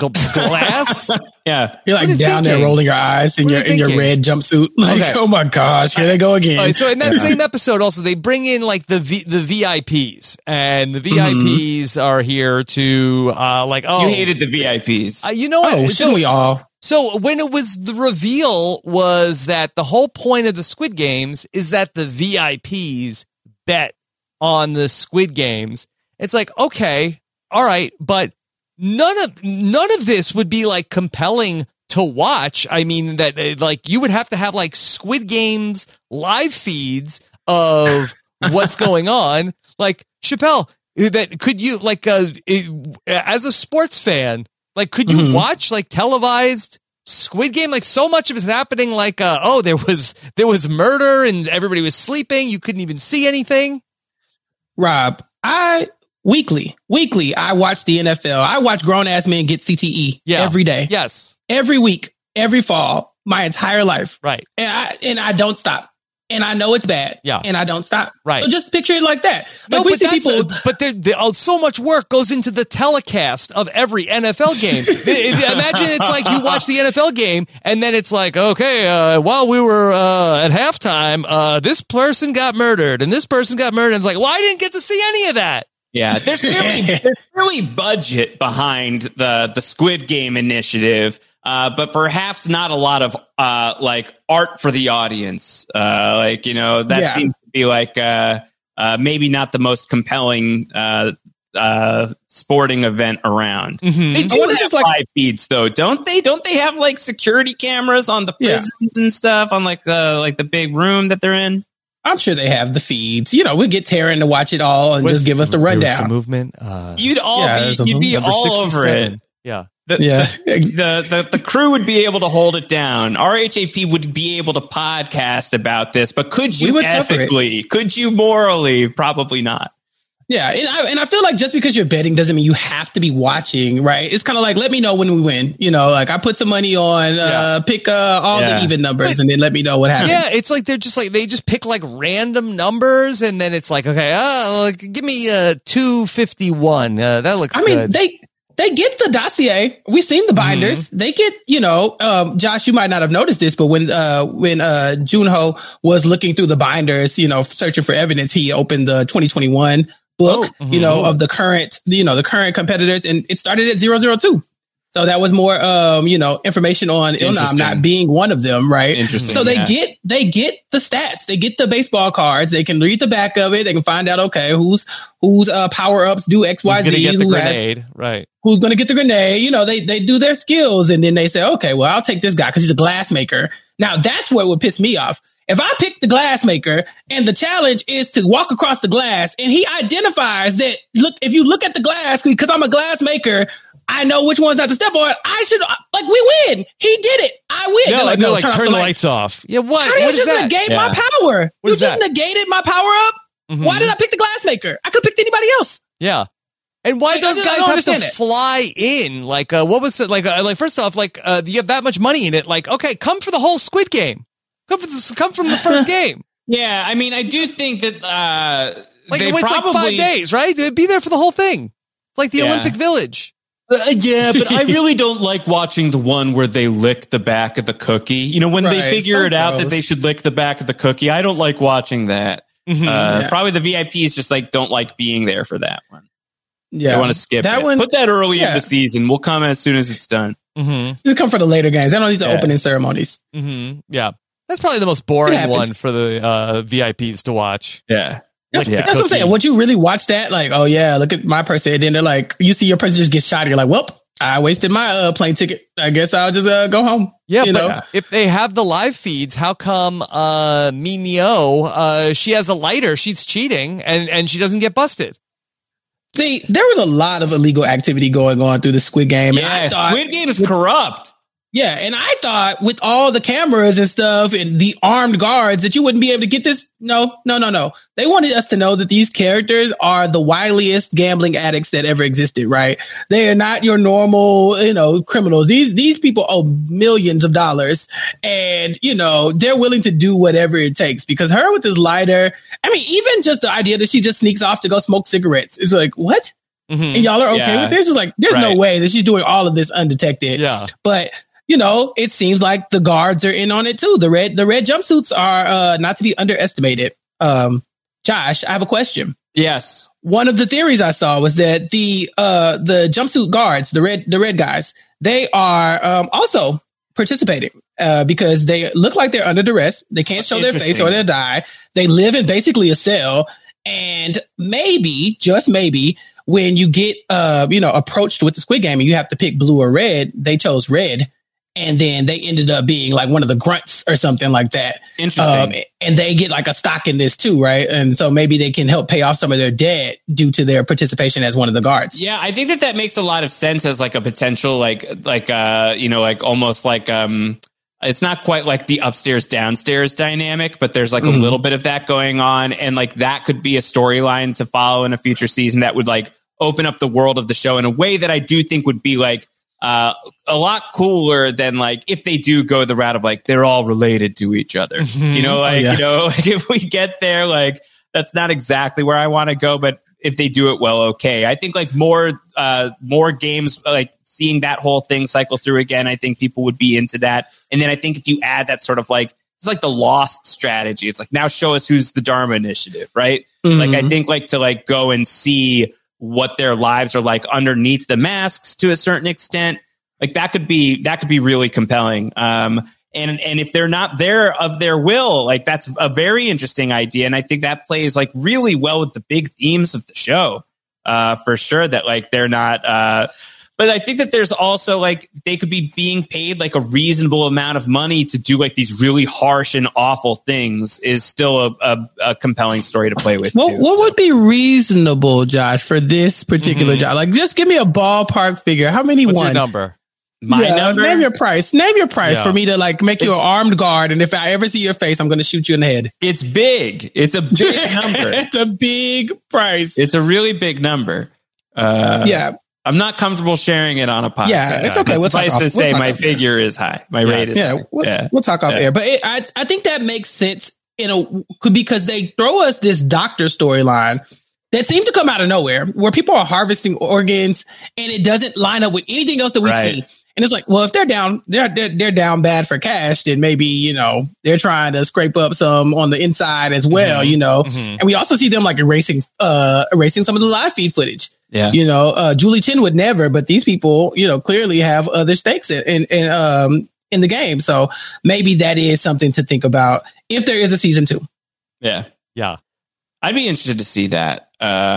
glass. Yeah, you're like down there rolling your eyes in your red jumpsuit. Like, oh my gosh, here they go again. Right, so in that same episode, also they bring in, like, the VIPs, and the VIPs are here to you hated the VIPs. You know what? Oh, shouldn't we all? So when it was, the reveal was that the whole point of the Squid Games is that the VIPs bet on the Squid Games. It's like, okay, all right, but none of this would be, like, compelling to watch. I mean, that, like, you would have to have, like, Squid Games live feeds of what's going on. Like, Chappelle, that could you, like, as a sports fan, like, could you watch, like, televised Squid Game? Like, so much of it's happening, like, there was murder and everybody was sleeping. You couldn't even see anything. Rob, weekly, I watch the NFL. I watch grown ass men get CTE every day. Yes. Every week, every fall, my entire life. Right. And I don't stop. And I know it's bad. Yeah. And I don't stop. Right. So just picture it like that. No, like, we but see people. but so much work goes into the telecast of every NFL game. Imagine it's like you watch the NFL game and then it's like, okay, while we were at halftime, this person got murdered and this person got murdered. And it's like, well, I didn't get to see any of that. Yeah, there's really budget behind the Squid Game initiative, but perhaps not a lot of like art for the audience. That seems to be like maybe not the most compelling sporting event around. They do have live feeds though, don't they? Don't they have like security cameras on the prisons and stuff on like the big room that they're in? I'm sure they have the feeds. We get Taryn to watch it all and just give us the rundown. Movement. You'd be all over it. Yeah. The crew would be able to hold it down. RHAP would be able to podcast about this, but could you ethically? Could you morally? Probably not. Yeah, and I feel like just because you're betting doesn't mean you have to be watching, right? It's kind of like, let me know when we win. Like I put some money on, pick all the even numbers, and then let me know what happens. Yeah, it's like they just pick like random numbers, and then it's like, okay, give me 251. That looks good. I mean, they get the dossier. We've seen the binders. They get, Josh, you might not have noticed this, but when Junho was looking through the binders, searching for evidence, he opened the 2021 book, of the current competitors, and it started at 002. So that was more, information on Ilnam not being one of them, right? Interesting. So they get the stats, they get the baseball cards, they can read the back of it, they can find out, okay, whose power ups do X, Y, Z, who's going to get the grenade, right? Who's going to get the grenade? They do their skills, and then they say, okay, well, I'll take this guy because he's a glass maker. Now that's what would piss me off. If I pick the glass maker and the challenge is to walk across the glass, and he identifies that, look, if you look at the glass, because I'm a glass maker, I know which one's not to step on. I should, we win. He did it. I win. No, turn the lights off. Yeah, what? How what you just negate my power? You just negated my power up? Why did I pick the glass maker? I could have picked anybody else. Yeah. And why those guys have to fly in? Like, what was it? Like, first off, you have that much money in it. Like, okay, come for the whole Squid Game. Come from the first game. Yeah, I mean, I do think that it's like 5 days, right? Be there for the whole thing. It's like the Olympic Village. Yeah, but I really don't like watching the one where they lick the back of the cookie. When they figure it out that they should lick the back of the cookie, I don't like watching that. Probably the VIPs just don't like being there for that one. Yeah, I want to skip that one. Put that early in the season. We'll come as soon as it's done. Just come for the later games. I don't need the opening ceremonies. Yeah. That's probably the most boring one for the VIPs to watch. Yeah. That's what I'm saying. Would you really watch that? Like, oh yeah, look at my person. And then they're like, you see your person just get shot. You're like, well, I wasted my plane ticket. I guess I'll just go home. Yeah, but if they have the live feeds, how come Minyo, she has a lighter, she's cheating, and she doesn't get busted? See, there was a lot of illegal activity going on through the Squid Game. Yeah, Squid Game is corrupt. Yeah, and I thought with all the cameras and stuff and the armed guards that you wouldn't be able to get this. No. They wanted us to know that these characters are the wiliest gambling addicts that ever existed, right? They are not your normal, criminals. These people owe millions of dollars, and, they're willing to do whatever it takes, because her with this lighter, I mean, even just the idea that she just sneaks off to go smoke cigarettes is like, what? And y'all are okay with this? It's like, there's no way that she's doing all of this undetected. Yeah. But it seems like the guards are in on it too. The red jumpsuits are not to be underestimated. Josh, I have a question. Yes. One of the theories I saw was that the jumpsuit guards, the red guys, they are also participating because they look like they're under duress. They can't show their face or they'll die. They live in basically a cell, and maybe, just maybe, when you get approached with the Squid Game and you have to pick blue or red, they chose red. And then they ended up being like one of the grunts or something like that. Interesting. And they get like a stock in this too, right? And so maybe they can help pay off some of their debt due to their participation as one of the guards. Yeah, I think that makes a lot of sense as like a potential, almost like it's not quite like the upstairs downstairs dynamic, but there's like a little bit of that going on, and like that could be a storyline to follow in a future season that would like open up the world of the show in a way that I do think would be like a lot cooler than like if they do go the route of like they're all related to each other. If we get there, like that's not exactly where I want to go, but if they do it well, okay. I think like more games, like seeing that whole thing cycle through again, I think people would be into that. And then I think if you add that sort of like, it's like the Lost strategy. It's like, now show us who's the Dharma Initiative, right? Like I think like to like go and see what their lives are like underneath the masks to a certain extent. Like that could be really compelling. And if they're not there of their will, like that's a very interesting idea. And I think that plays like really well with the big themes of the show, for sure, that like they're not, but I think that there's also like they could be being paid like a reasonable amount of money to do like these really harsh and awful things is still a compelling story to play with. What would be reasonable, Josh, for this particular job? Like, just give me a ballpark figure. How many? What's your number? My number? Name your price. Name your price for me to like make you an armed guard. And if I ever see your face, I'm going to shoot you in the head. It's big. It's a big number. It's a big price. It's a really big number. I'm not comfortable sharing it on a podcast. Yeah, it's okay. Suffice to say, my figure is high. My rate is high. We'll talk off air. But I think that makes sense because they throw us this doctor storyline that seems to come out of nowhere, where people are harvesting organs and it doesn't line up with anything else that we see. And it's like, well, if they're down bad for cash, then maybe, they're trying to scrape up some on the inside as well, And we also see them like erasing some of the live feed footage. Yeah. Julie Chen would never, but these people, clearly have other stakes in the game. So maybe that is something to think about if there is a season 2. Yeah. Yeah. I'd be interested to see that.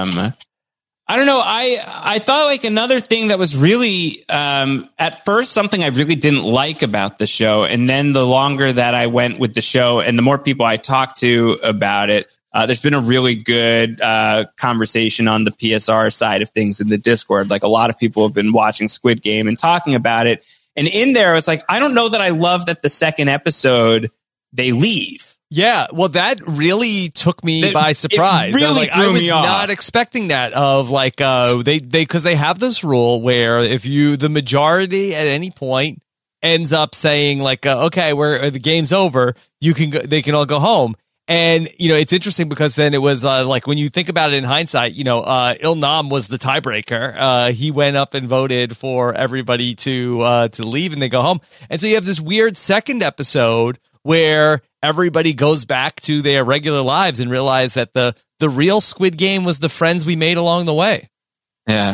I don't know. I thought like another thing that was really, at first something I really didn't like about the show. And then the longer that I went with the show and the more people I talked to about it, there's been a really good conversation on the PSR side of things in the Discord. Like a lot of people have been watching Squid Game and talking about it. And in there, I was like, I don't know that I love that the second episode they leave. Yeah, well, that really took me by surprise. Really I was not expecting that. Of like, because they have this rule where if the majority at any point ends up saying like, okay, the game's over, they can all go home. And it's interesting because then it was like when you think about it in hindsight, Il Nam was the tiebreaker. He went up and voted for everybody to leave and they go home. And so you have this weird second episode where everybody goes back to their regular lives and realize that the real Squid Game was the friends we made along the way. Yeah.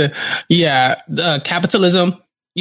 Yeah. Capitalism,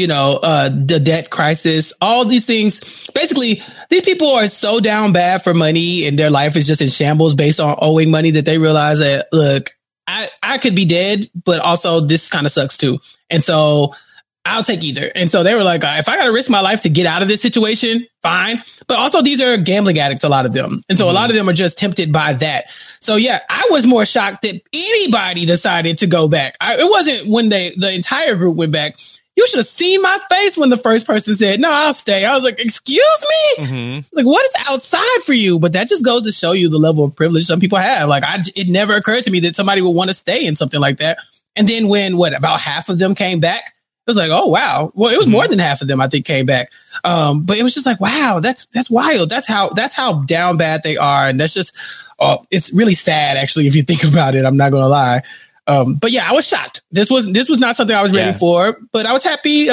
the debt crisis, all these things. Basically, these people are so down bad for money and their life is just in shambles based on owing money that they realize that, look, I could be dead, but also this kind of sucks too. And so I'll take either. And so they were like, if I got to risk my life to get out of this situation, fine. But also these are gambling addicts, a lot of them. And so a lot of them are just tempted by that. So yeah, I was more shocked that anybody decided to go back. It wasn't when the entire group went back. You should have seen my face when the first person said, no, I'll stay. I was like, excuse me? Mm-hmm. Like, what is outside for you? But that just goes to show you the level of privilege some people have. Like, it never occurred to me that somebody would want to stay in something like that. And then when, about half of them came back, it was like, oh, wow. Well, it was more than half of them, I think, came back. But it was just like, wow, that's wild. That's how down bad they are. And that's just, it's really sad, actually, if you think about it. I'm not going to lie. But yeah, I was shocked. This was not something I was ready for, but I was happy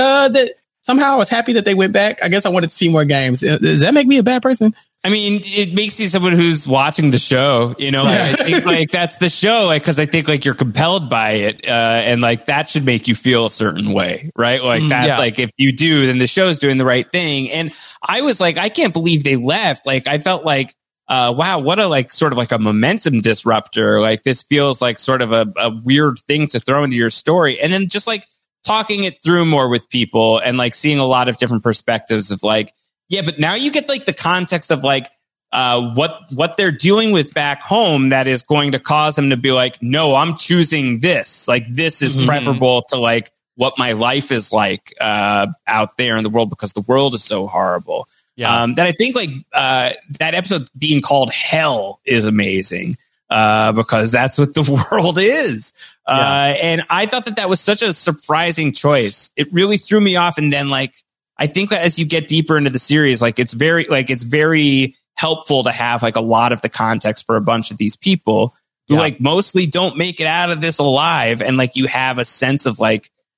that they went back. I guess I wanted to see more games. Does that make me a bad person? I mean, it makes you someone who's watching the show, I think like that's the show, like, cause I think like you're compelled by it. And like that should make you feel a certain way, right? Like that, like if you do, then the show's doing the right thing. And I was like, I can't believe they left. Like I felt like, wow, what a like sort of like a momentum disruptor. Like this feels like sort of a weird thing to throw into your story. And then just like talking it through more with people and like seeing a lot of different perspectives of like, yeah, but now you get like the context of like what they're dealing with back home that is going to cause them to be like, no, I'm choosing this. Like this is preferable to like what my life is like out there in the world because the world is so horrible. Yeah. That I think like that episode being called Hell is amazing because that's what the world is. And I thought that was such a surprising choice. It really threw me off. And then like, I think that as you get deeper into the series, like it's very helpful to have like a lot of the context for a bunch of these people who like mostly don't make it out of this alive. And like you have a sense of like,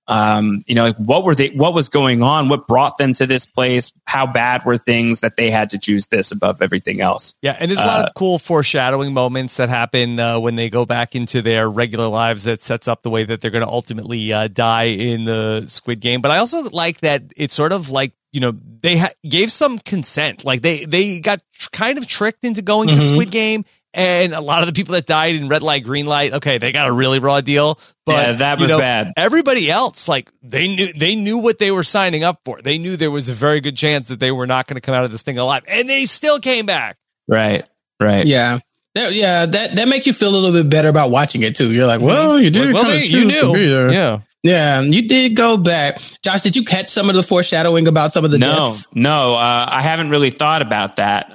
like what was going on? What brought them to this place? How bad were things that they had to choose this above everything else? Yeah. And there's a lot of cool foreshadowing moments that happen when they go back into their regular lives that sets up the way that they're going to ultimately die in the Squid Game. But I also like that it's sort of like, they gave some consent. Like they got kind of tricked into going to Squid Game. And a lot of the people that died in Red Light, Green Light, okay, they got a really raw deal. But yeah, that was bad. Everybody else, like they knew what they were signing up for. They knew there was a very good chance that they were not going to come out of this thing alive, and they still came back. Right. Yeah. That makes you feel a little bit better about watching it too. You're like, well, you did. Well, you knew. Yeah, you did go back. Josh, did you catch some of the foreshadowing about some of the deaths? No, I haven't really thought about that.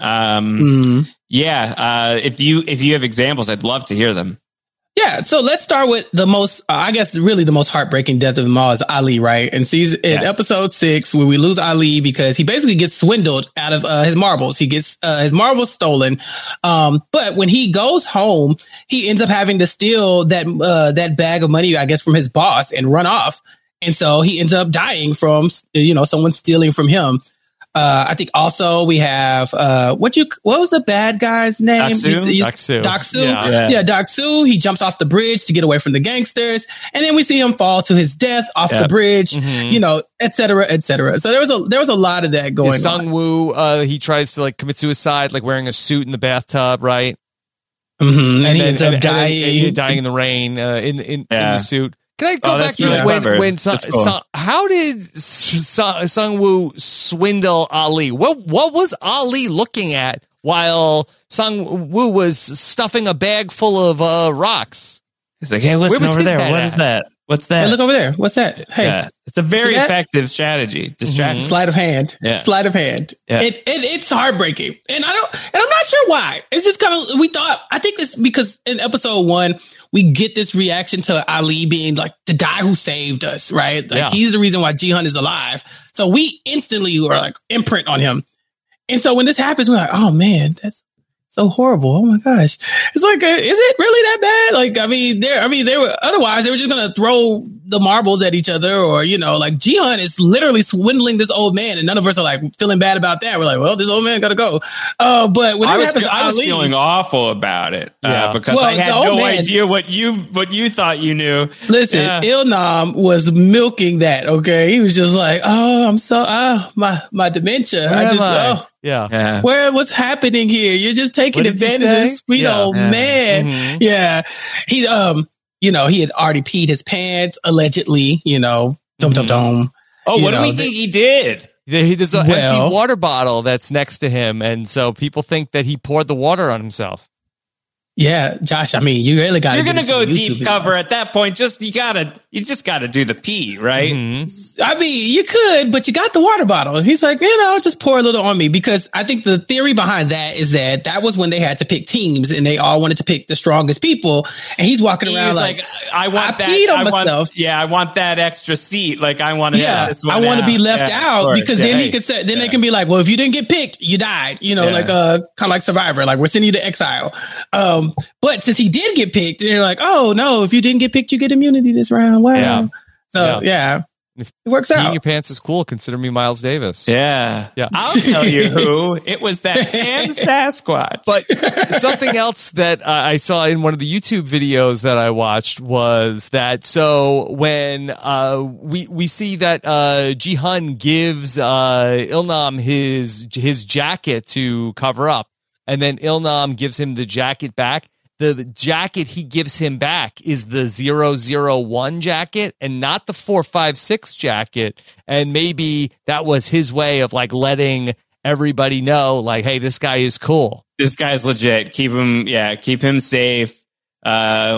Yeah, if you have examples, I'd love to hear them. Yeah, so let's start with the most, I guess, really the most heartbreaking death of them all is Ali, right? And in episode 6, where we lose Ali because he basically gets swindled out of his marbles. He gets his marbles stolen. But when he goes home, he ends up having to steal that bag of money, I guess, from his boss and run off. And so he ends up dying from, someone stealing from him. I think also we have what was the bad guy's name? Doksu. Yeah, Doksu. He jumps off the bridge to get away from the gangsters, and then we see him fall to his death off the bridge. Et cetera, et cetera. So there was a lot of that going on. Sung-woo, he tries to commit suicide, wearing a suit in the bathtub, right? Mm-hmm. And he ends up dying. Dying in the rain in the suit. Can I go back to how did Sung-woo swindle Ali? What was Ali looking at while Sung-woo was stuffing a bag full of rocks? He's like, hey, listen over there. What is that? What's that? Hey, look over there. What's that? Hey, yeah. It's a very effective strategy. Distraction. Sleight of hand. Yeah. Sleight of hand. Yeah. It's heartbreaking, and I'm not sure why. It's just I think it's because in episode 1 we get this reaction to Ali being like the guy who saved us, right? He's the reason why Ji-hun is alive. So we instantly were imprint on him, and so when this happens, we're like, oh man, that's so horrible. Oh my gosh. It's like, is it really that bad? They were, otherwise they were just going to throw the marbles at each other or, Ji-hun is literally swindling this old man and none of us are feeling bad about that. We're like, well, this old man got to go. But when I was feeling awful about it because I had no idea what you thought you knew. Listen, Il-nam was milking that. Okay. He was just like, oh, I'm so, my dementia. Yeah. What's happening here? You're just taking advantage of this sweet old man. Mm-hmm. Yeah. He, he had already peed his pants, allegedly, dum. Oh, what do we think he did? There's an empty water bottle that's next to him. And so people think that he poured the water on himself. Yeah, Josh, you really got to. You're going to go deep cover at that point. You just got to do the pee, right? Mm-hmm. You could, but you got the water bottle. He's like, just pour a little on me, because I think the theory behind that is that was when they had to pick teams and they all wanted to pick the strongest people. And he's walking around I want that. Peed on myself. I want that extra seat. I want to. Yeah, I want to be left out because then he could say, they can be like, well, if you didn't get picked, you died. Kind of like Survivor. We're sending you to exile. But since he did get picked, they're like, oh no, if you didn't get picked, you get immunity this round. Wow. Yeah. So it works out. Peeing your pants is cool. Consider me Miles Davis. Yeah. I'll tell you who. It was that damn Sasquatch. But something else that I saw in one of the YouTube videos that I watched was that, so when we see that Ji-hun gives Il-nam his jacket to cover up, and then Il-nam gives him the jacket back. The jacket he gives him back is the 001 jacket and not the 456 jacket. And maybe that was his way of letting everybody know, hey, this guy is cool. This guy's legit. Keep him safe. This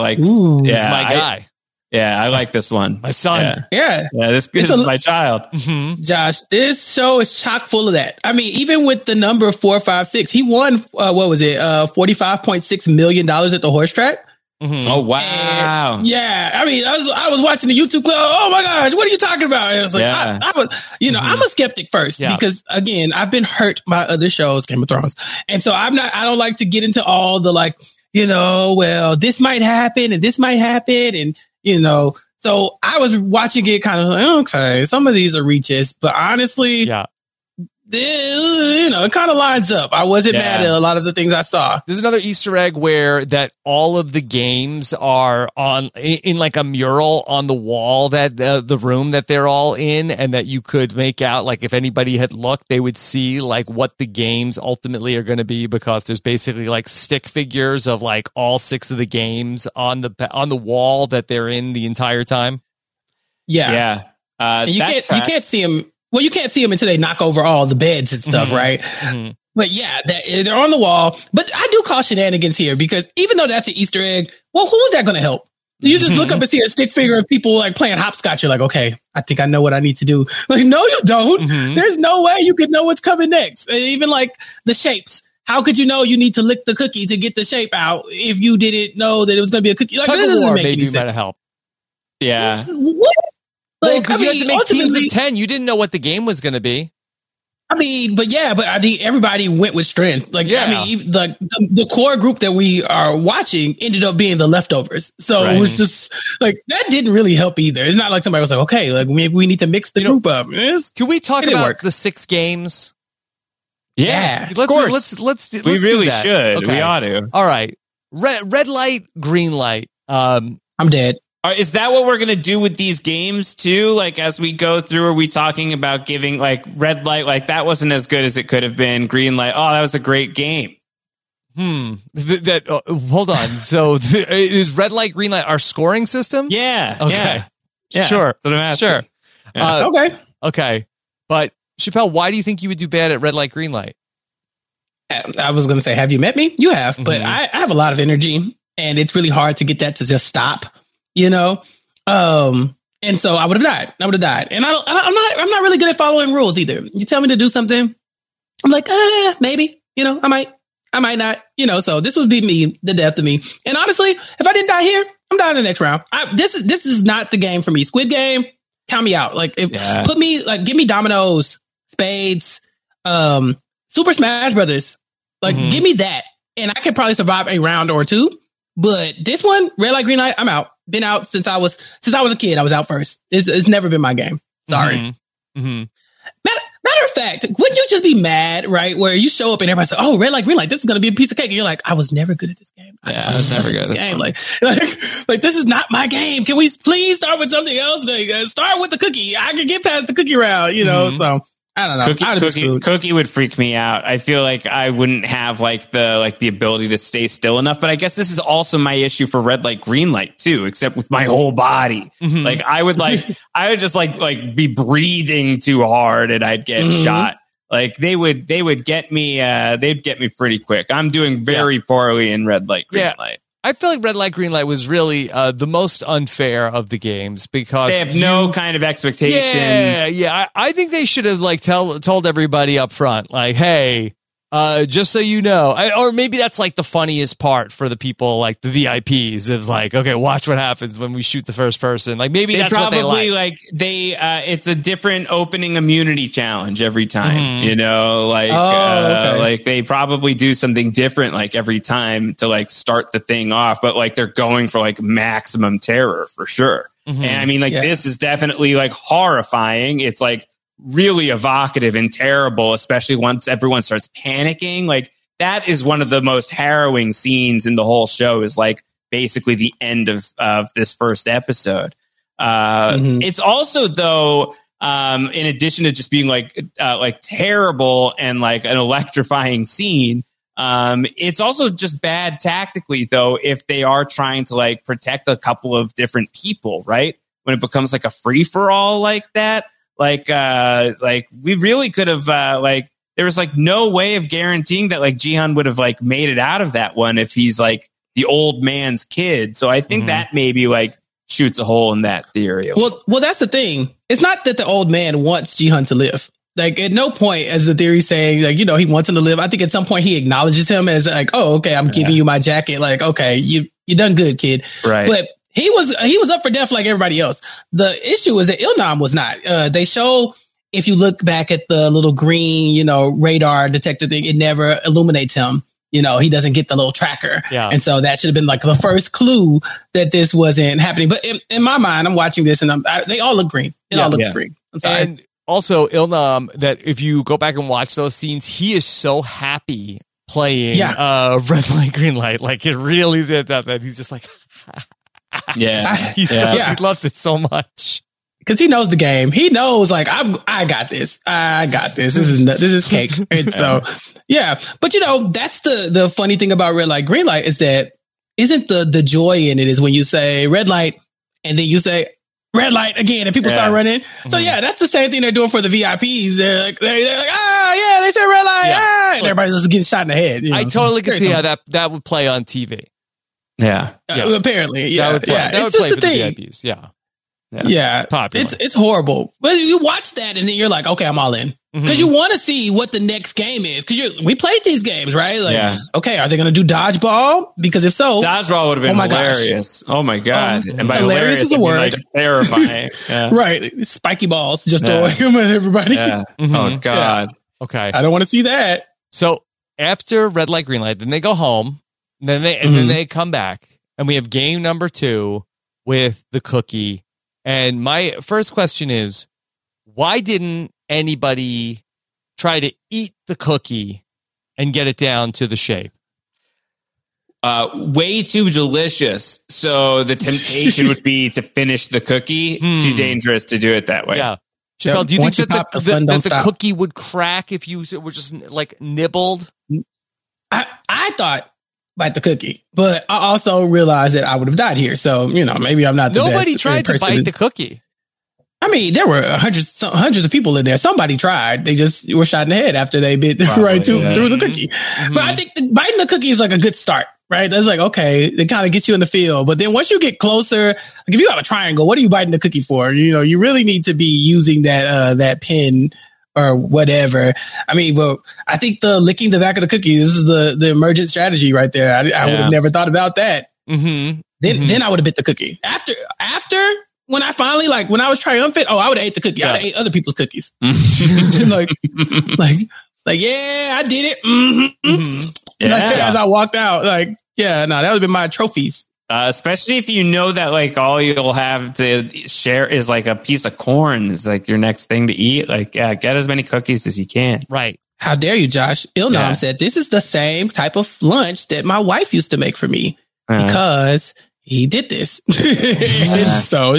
is my guy. I like this one. My son. Yeah. This is my child. Mm-hmm. Josh, this show is chock full of that. Even with the number 456, he won, $45.6 million at the horse track. Mm-hmm. Oh, wow. And, I was watching the YouTube clip. Oh my gosh, what are you talking about? And I was like, I was, I'm a skeptic first because again, I've been hurt by other shows, Game of Thrones. And so I don't like to get into all the well, this might happen and this might happen. And, So I was watching it kind of like, okay, some of these are reaches, but honestly, it kind of lines up. I wasn't mad at a lot of the things I saw. There's another Easter egg where that all of the games are in like a mural on the wall, that the room that they're all in, and that you could make out, like if anybody had looked, they would see like what the games ultimately are going to be, because there's basically like stick figures of like all 6 of the games on the wall that they're in the entire time. Yeah. You can't see them. Well, you can't see them until they knock over all the beds and stuff, right? Mm-hmm. But yeah, they're on the wall. But I do call shenanigans here, because even though that's an Easter egg, well, who is that going to help? You just look up and see a stick figure of people like playing hopscotch. You're like, okay, I think I know what I need to do. Like, no, you don't. Mm-hmm. There's no way you could know what's coming next. And even like the shapes. How could you know you need to lick the cookie to get the shape out if you didn't know that it was going to be a cookie? Like, Tug of War maybe might have helped. Yeah. What? Well, because you had to make teams of 10. You didn't know what the game was going to be. I mean, I think everybody went with strength. Like, I mean, the core group that we are watching ended up being the leftovers. So it was just like, that didn't really help either. It's not like somebody was like, okay, like maybe we need to mix the group up. Can we talk about the 6 games? Yeah, of course. Let's we really do that. should. Okay. We ought to. All right. Red light, green light. I'm dead. Is that what we're going to do with these games too? Like, as we go through, are we talking about giving like red light, like that wasn't as good as it could have been? Green light, oh, that was a great game. Hold on. So is red light, green light our scoring system? Yeah. Okay. Yeah. Sure. So sure. Yeah. Okay. But Chappelle, why do you think you would do bad at red light, green light? I was going to say, have you met me? You have, but I have a lot of energy, and it's really hard to get that to just stop. You know, and so I would have died. And I'm not really good at following rules either. You tell me to do something, I'm like, maybe, I might not, so this would be me, the death of me. And honestly, if I didn't die here, I'm dying the next round. This is not the game for me. Squid Game, count me out. Like, give me dominoes, spades, Super Smash Brothers. Like, give me that. And I could probably survive a round or two. But this one, red light, green light, I'm out. Been out since I was a kid. I was out first. It's never been my game. Sorry. Mm-hmm. Matter of fact, wouldn't you just be mad, right? Where you show up and everybody says, "Oh, red light, green light, this is going to be a piece of cake," and you're like, "I was never good at this game. I was never good at this game. Like this is not my game. Can we please start with something else? Like, start with the cookie. I can get past the cookie round, So I don't know. Cookie would freak me out. I feel like I wouldn't have like the ability to stay still enough. But I guess this is also my issue for red light, green light too, except with my whole body. Mm-hmm. Like I would just be breathing too hard and I'd get shot. Like they would get me. They'd get me pretty quick. I'm doing very poorly in red light, green light. I feel like red light, green light was really the most unfair of the games because they have no kind of expectations. Yeah. I think they should have told everybody up front, like, hey, just so you know, or maybe that's like the funniest part for the people, like the VIPs, is like, okay, watch what happens when we shoot the first person. Like maybe that's what they like. It's a different opening immunity challenge every time, like they probably do something different like every time to like start the thing off, but like they're going for like maximum terror for sure. Mm-hmm. And I mean, this is definitely like horrifying. It's like really evocative and terrible, especially once everyone starts panicking. Like that is one of the most harrowing scenes in the whole show, is like basically the end of this first episode. It's also, though, in addition to just being like terrible and like an electrifying scene, it's also just bad tactically, though, if they are trying to like protect a couple of different people, right? When it becomes like a free for all like that. Like we really could have, there was like no way of guaranteeing that like Jihan would have like made it out of that one if he's like the old man's kid. So I think that maybe like shoots a hole in that theory. Well, that's the thing. It's not that the old man wants Jihan to live. Like at no point as the theory saying like, he wants him to live. I think at some point he acknowledges him as like, oh, okay, I'm giving you my jacket. Like, okay, you done good, kid. Right. But he was up for death like everybody else. The issue is that Ilnam was not. They show, if you look back at the little green, radar detector thing, it never illuminates him. he doesn't get the little tracker. Yeah. And so that should have been like the first clue that this wasn't happening. But in my mind, I'm watching this and they all look green. It all looks green. I'm sorry. And also, Ilnam, that if you go back and watch those scenes, he is so happy playing red light, green light. Like it really did that. He's just like, he loves it so much. Because he knows the game. He knows, like, I got this. I got this. This is cake. And so, yeah. But, that's the funny thing about red light, green light is that isn't the joy in it is when you say red light and then you say red light again and people start running. So, that's the same thing they're doing for the VIPs. They're like, they said red light. And everybody's just getting shot in the head. I totally could see how that would play on TV. Yeah. Apparently. Yeah. That would play, that would play for the VIPs. Yeah. Yeah, it's horrible. But you watch that and then you're like, okay, I'm all in because you want to see what the next game is. Because we played these games, right? Like, okay, are they going to do dodgeball? Because if so, dodgeball would have been hilarious. Oh my god! And by hilarious is a word. Like terrifying. Right? Spiky balls just throwing them at everybody. Yeah. Oh god. Okay, I don't want to see that. So after red light, green light, then they go home. And then they come back, and we have game number 2 with the cookie. And my first question is, why didn't anybody try to eat the cookie and get it down to the shape? Way too delicious. So the temptation would be to finish the cookie. Too dangerous to do it that way. Yeah. Chappelle, do you think that the cookie would crack if you were just like nibbled? I thought bite the cookie, but I also realized that I would have died here. So, maybe I'm not the Nobody best tried to bite the cookie. I mean, there were hundreds of people in there. Somebody tried. They just were shot in the head after they bit through the cookie. But I think biting the cookie is like a good start, right? That's like, okay, it kind of gets you in the feel. But then once you get closer, like if you have a triangle, what are you biting the cookie for? You really need to be using that pin or whatever. I mean, well, I think the licking the back of the cookie, this is the emergent strategy right there. I would have never thought about that. Then I would have bit the cookie. After when I finally, like, when I was triumphant, I would have ate the cookie. I would have ate other people's cookies. like, yeah, I did it. As I walked out, that would have been my trophies. Especially if you know that like all you'll have to share is like a piece of corn is like your next thing to eat. Like, get as many cookies as you can. Right. How dare you, Josh? Ilnam said, this is the same type of lunch that my wife used to make for me because he did this. So,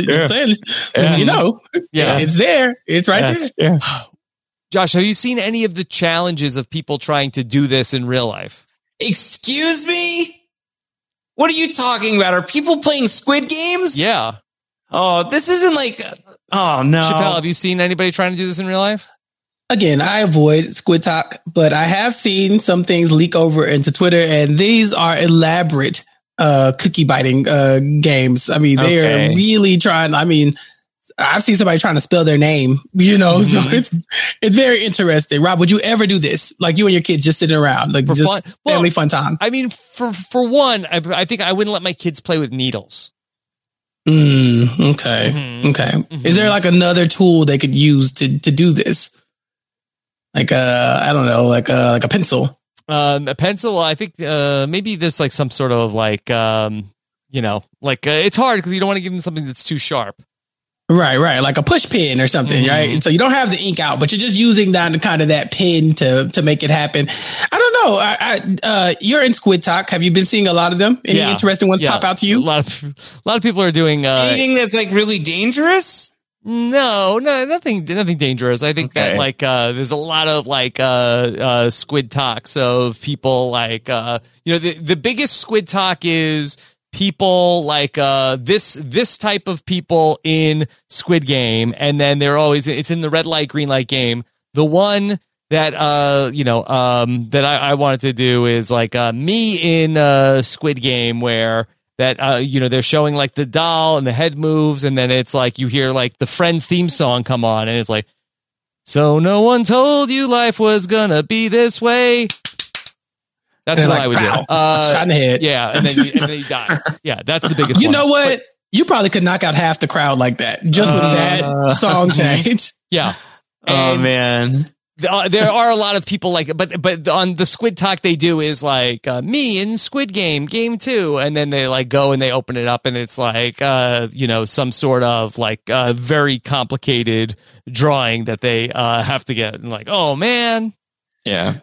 it's there. It's right there. Yeah. Josh, have you seen any of the challenges of people trying to do this in real life? Excuse me? What are you talking about? Are people playing Squid Games? Yeah. Oh, this isn't like... Oh, no. Chappelle, have you seen anybody trying to do this in real life? Again, I avoid Squid Talk, but I have seen some things leak over into Twitter, and these are elaborate cookie biting games. I mean, they are really trying... I mean, I've seen somebody trying to spell their name, so it's very interesting. Rob, would you ever do this? Like you and your kids just sitting around, like just family fun time? I mean, for one, I think I wouldn't let my kids play with needles. Okay. Is there like another tool they could use to do this? Like I don't know, like a pencil. A pencil. I think maybe there's like some sort of like it's hard because you don't want to give them something that's too sharp. Right. Like a push pin or something, right? So you don't have the ink out, but you're just using that pin to make it happen. I don't know. You're in Squid Talk. Have you been seeing a lot of them? Any interesting ones pop out to you? A lot of people are doing anything that's like really dangerous. No, nothing dangerous. I think that like there's a lot of like Squid Talks of people like the biggest Squid Talk is people like this type of people in Squid Game, and then they're always it's in the red light green light game. The one that that I wanted to do is like me in Squid Game, where that they're showing like the doll and the head moves, and then it's like you hear like the Friends theme song come on, and it's like, so no one told you life was gonna be this way. That's what I would do. Shot in the head. Yeah, and then you die. Yeah, that's the biggest one. You know what? You probably could knock out half the crowd like that just with that song change. Yeah. Oh, man. there are a lot of people like, but on the Squid Talk they do is like me in Squid Game 2, and then they like go and they open it up and it's like some sort of like very complicated drawing that they have to get, and like, oh man, yeah.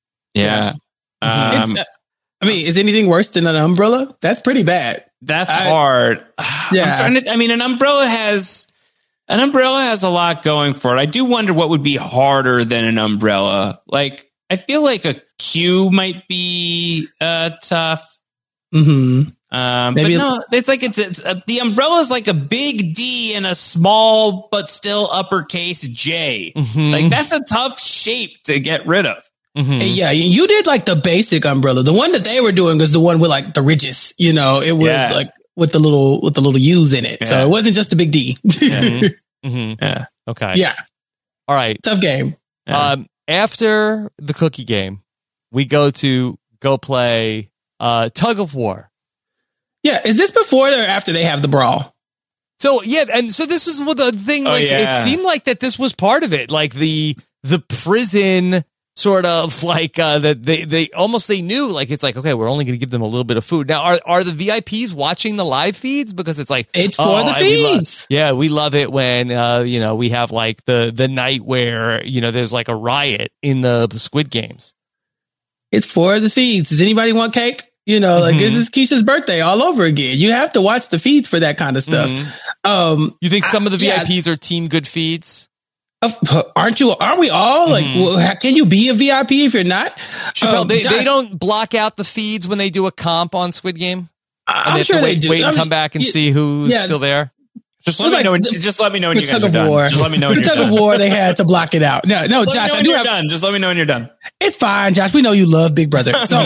I mean, is anything worse than an umbrella? That's pretty bad. That's hard. Yeah, an umbrella has a lot going for it. I do wonder what would be harder than an umbrella. Like, I feel like a queue might be tough. Mm-hmm. But no, it's like it's the umbrella is like a big D and a small but still uppercase J. Mm-hmm. Like, that's a tough shape to get rid of. Mm-hmm. Yeah, you did like the basic umbrella. The one that they were doing was the one with like the ridges. It was like with the little U's in it. Yeah. So it wasn't just a big D. Mm-hmm. Mm-hmm. Yeah. Okay. Yeah. All right. Tough game. Yeah. After the cookie game, we go play Tug of War. Yeah. Is this before or after they have the brawl? So yeah, and so this is what the thing. Like, it seemed like that this was part of it, like the prison. Sort of like that they knew, like, it's like, okay, we're only going to give them a little bit of food. Now, are the VIPs watching the live feeds? Because it's like, it's for the feeds. We love it when we have like the night where there's like a riot in the Squid Games. It's for the feeds. Does anybody want cake? Like, this is Keisha's birthday all over again. You have to watch the feeds for that kind of stuff. Mm-hmm. You think some of the VIPs are Team Good Feeds? Aren't we all like, can you be a VIP if you're not? Chappelle, they don't block out the feeds when they do a comp on Squid Game? I'm sure they do. Wait and come back and see who's still there? Just let me know when you guys are done. Just let me know when you're done. Tug of War, they had to block it out. No, Josh, I do have done. Just let me know when you're done. It's fine, Josh. We know you love Big Brother. So,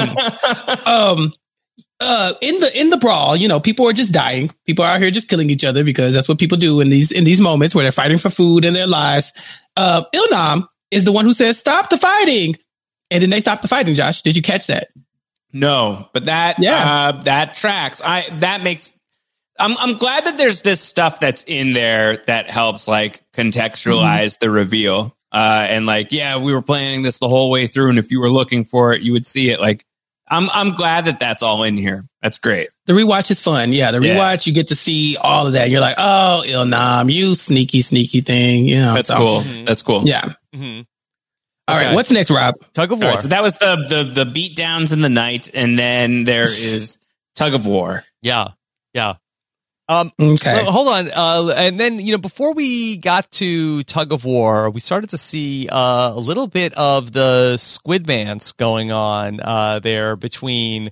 in the brawl, people are just dying. People are out here just killing each other because that's what people do in these moments where they're fighting for food in their lives. Ilnam is the one who says, "Stop the fighting," and then they stop the fighting. Josh, did you catch that? No, but that tracks. I'm glad that there's this stuff that's in there that helps like contextualize the reveal. And like, we were planning this the whole way through, and if you were looking for it, you would see it. Like, I'm glad that that's all in here. That's great. The rewatch is fun. Yeah, the rewatch, you get to see all of that. You're like, oh, Ilnam, you sneaky thing. That's cool. Mm-hmm. That's cool. Yeah. Mm-hmm. All right, what's next, Rob? Tug of War. Right, so that was the beat downs in the night, and then there is Tug of War. Yeah. Okay. Hold on. And then, before we got to Tug of War, we started to see a little bit of the Squidmance going on there between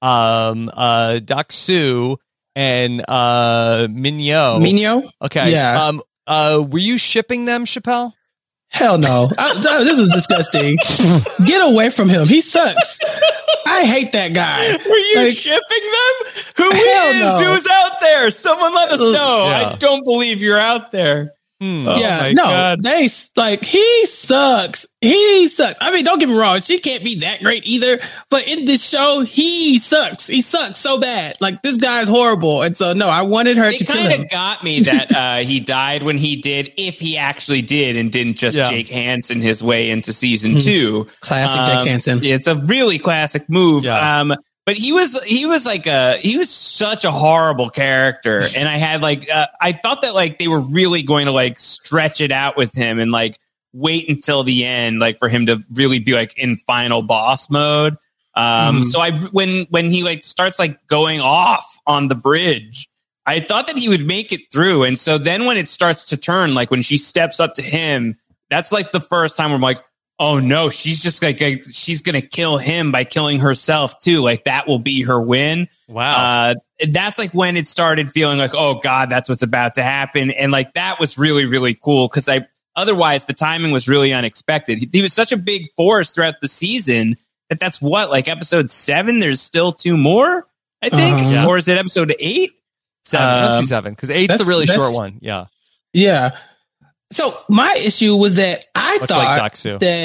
Daksu and Minyo. Minyo? Okay. Yeah. Were you shipping them, Chappelle? Hell no. This is disgusting. Get away from him. He sucks. I hate that guy. Were you shipping them? Who is? No. Who's out there? Someone let us know. Yeah. I don't believe you're out there. God. They like, he sucks. I mean, don't get me wrong, she can't be that great either, but in this show, he sucks. He sucks so bad. Like, this guy's horrible. And so, no, I wanted her to kill him. It kind of got me that he died when he did, if he actually did, and didn't just Jake Hansen his way into season 2. Classic Jake Hansen. It's a really classic move. Yeah. But he was such a horrible character. And I had I thought that they were really going to stretch it out with him and wait until the end, for him to really be in final boss mode. So when he starts going off on the bridge, I thought that he would make it through. And so then when it starts to turn, when she steps up to him, that's the first time where I'm like, oh no, she's just she's going to kill him by killing herself too. That will be her win. Wow. That's when it started feeling oh God, that's what's about to happen. And that was really, really cool. Cause otherwise the timing was really unexpected. He was such a big force throughout the season that's what, episode 7, there's still 2 more, I think. Or is it episode 8? 7. Must be 7. Cause 8's the really short one. Yeah. Yeah. So my issue was that I thought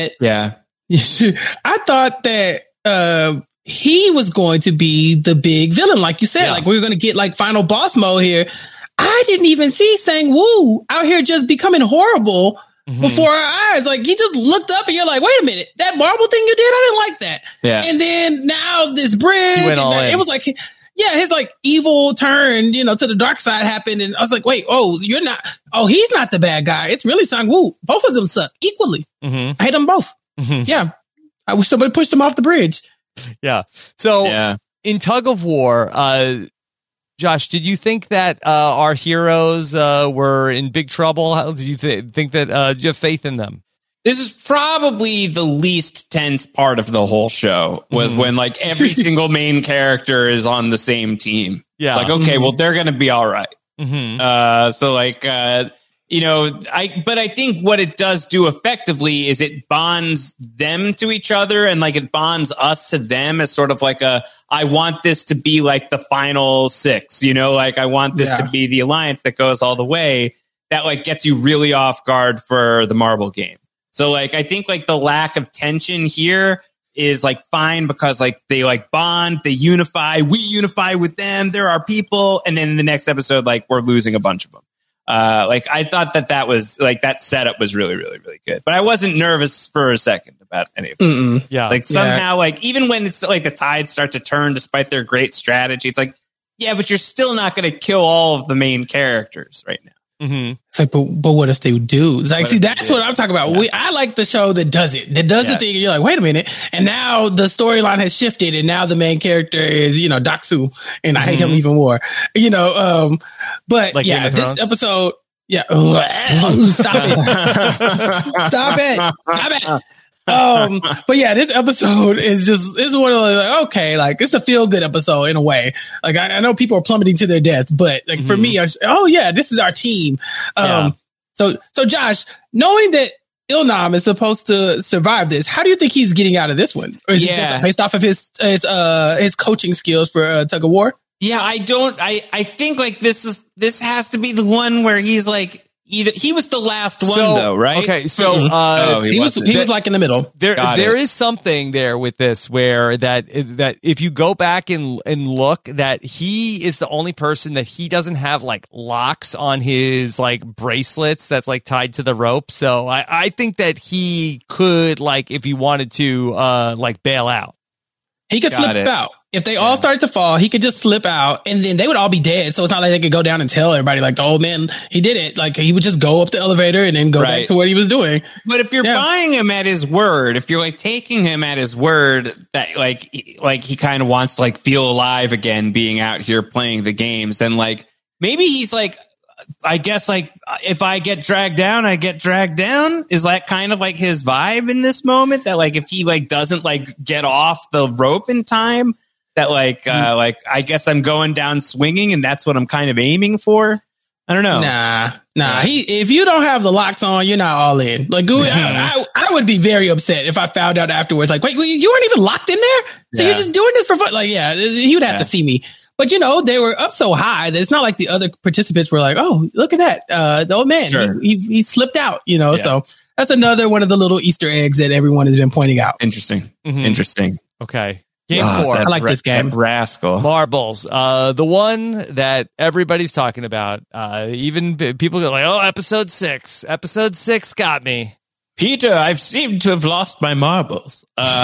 he was going to be the big villain, like you said. We were going to get final boss mode here. I didn't even see Sang Woo out here just becoming horrible before our eyes. Like, he just looked up and you're like, wait a minute, that marble thing you did, I didn't like that. Yeah. And then now this bridge, it was like, his like evil turn, to the dark side happened. And I was like, wait, he's not the bad guy. It's really Sang-woo. Both of them suck equally. I hate them both. Yeah. I wish somebody pushed them off the bridge. Yeah. So in Tug of War, Josh, did you think that our heroes were in big trouble? How did you think that? Do you have faith in them? This is probably the least tense part of the whole show, was when like every single main character is on the same team. Yeah. Like, okay, well, they're going to be all right. So like, but I think what it does do effectively is it bonds them to each other, and like it bonds us to them as sort of like I want this to be like the final six, like I want this to be the alliance that goes all the way, that like gets you really off guard for the marble game. So like, I think like the lack of tension here is like fine, because like they like bond, they unify, we unify with them, they're our people. And then in the next episode, like we're losing a bunch of them. Like I thought that was like, that setup was really, really, really good, but I wasn't nervous for a second about any of it. Yeah. Like somehow, like even when it's like the tides start to turn despite their great strategy, it's like, yeah, but you're still not going to kill all of the main characters right now. It's like, but what if they do? It's like, see, that's what I'm talking about. Yeah. I like the show that does it. That does the thing, and you're like, wait a minute. And now the storyline has shifted, and now the main character is, Dak-soo, and I hate him even more. But like this episode, stop it. Stop it. But yeah, this episode is one of the, like, okay, like it's a feel good episode in a way. Like I know people are plummeting to their death, but like for me, this is our team. So Josh, knowing that Ilnam is supposed to survive this, how do you think he's getting out of this one? Or is it just based off of his coaching skills for Tug of War? Yeah, I think like this has to be the one where he's like, he was the last one, though, right? Okay, so he was like in the middle. There is something there with this where that if you go back and look, that he is the only person that he doesn't have like locks on his like bracelets that's like tied to the rope. So I think that he could, like, if he wanted to, like bail out. He could slip out. If they all started to fall, he could just slip out, and then they would all be dead. So it's not like they could go down and tell everybody, like, the old man, he did it. Like, he would just go up the elevator and then go back to what he was doing. But if you're buying him at his word, if you're like taking him at his word that like he kind of wants to like feel alive again, being out here playing the games, then like maybe he's like, I guess like if I get dragged down, I get dragged down. Is that kind of like his vibe in this moment? That like if he like doesn't like get off the rope in time, that like I guess I'm going down swinging, and that's what I'm kind of aiming for. I don't know. Nah. If you don't have the locks on, you're not all in. Like, I would be very upset if I found out afterwards. Like, wait, you weren't even locked in there, so you're just doing this for fun. Like, he would have to see me. But they were up so high that it's not like the other participants were like, "Oh, look at that, the old man, he slipped out." So that's another one of the little Easter eggs that everyone has been pointing out. Interesting. Okay. Game 4. I like this game. Rascal. Marbles. The one that everybody's talking about. Even people go like, oh, episode 6. Episode 6 got me. Peter, I've seemed to have lost my marbles.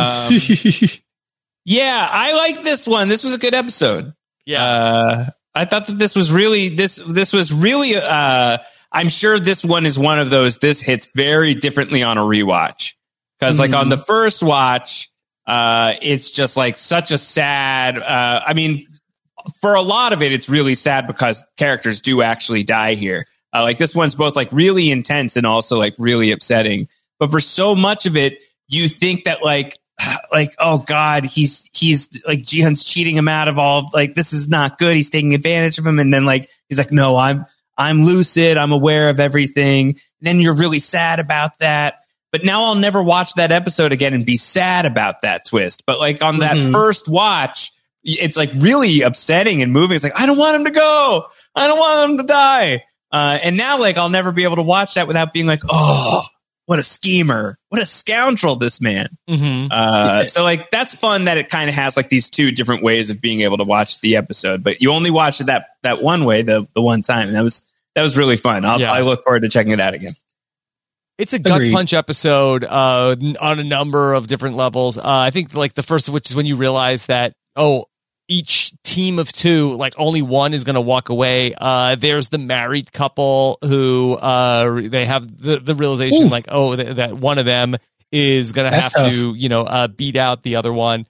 Yeah, I like this one. This was a good episode. Yeah. I thought that this was really, this was really, I'm sure this one is one of those, this hits very differently on a rewatch. Because like on the first watch, it's just like such a sad, I mean, for a lot of it, it's really sad because characters do actually die here. Like this one's both like really intense and also like really upsetting. But for so much of it, you think that like, oh God, he's like Ji-hun's cheating him out of all, like, this is not good. He's taking advantage of him. And then like, he's like, no, I'm lucid. I'm aware of everything. And then you're really sad about that. But now I'll never watch that episode again and be sad about that twist. But like on that first watch, it's like really upsetting and moving. It's like, I don't want him to go. I don't want him to die. And now like, I'll never be able to watch that without being like, oh, what a schemer. What a scoundrel, this man. So like, that's fun that it kind of has like these two different ways of being able to watch the episode, but you only watch it that one way, the one time. And that was really fun. I look forward to checking it out again. It's a gut punch episode on a number of different levels. I think like the first of which is when you realize that, each team of two, like only one is going to walk away. There's the married couple who they have the realization like, that one of them is going to have tough to, beat out the other one.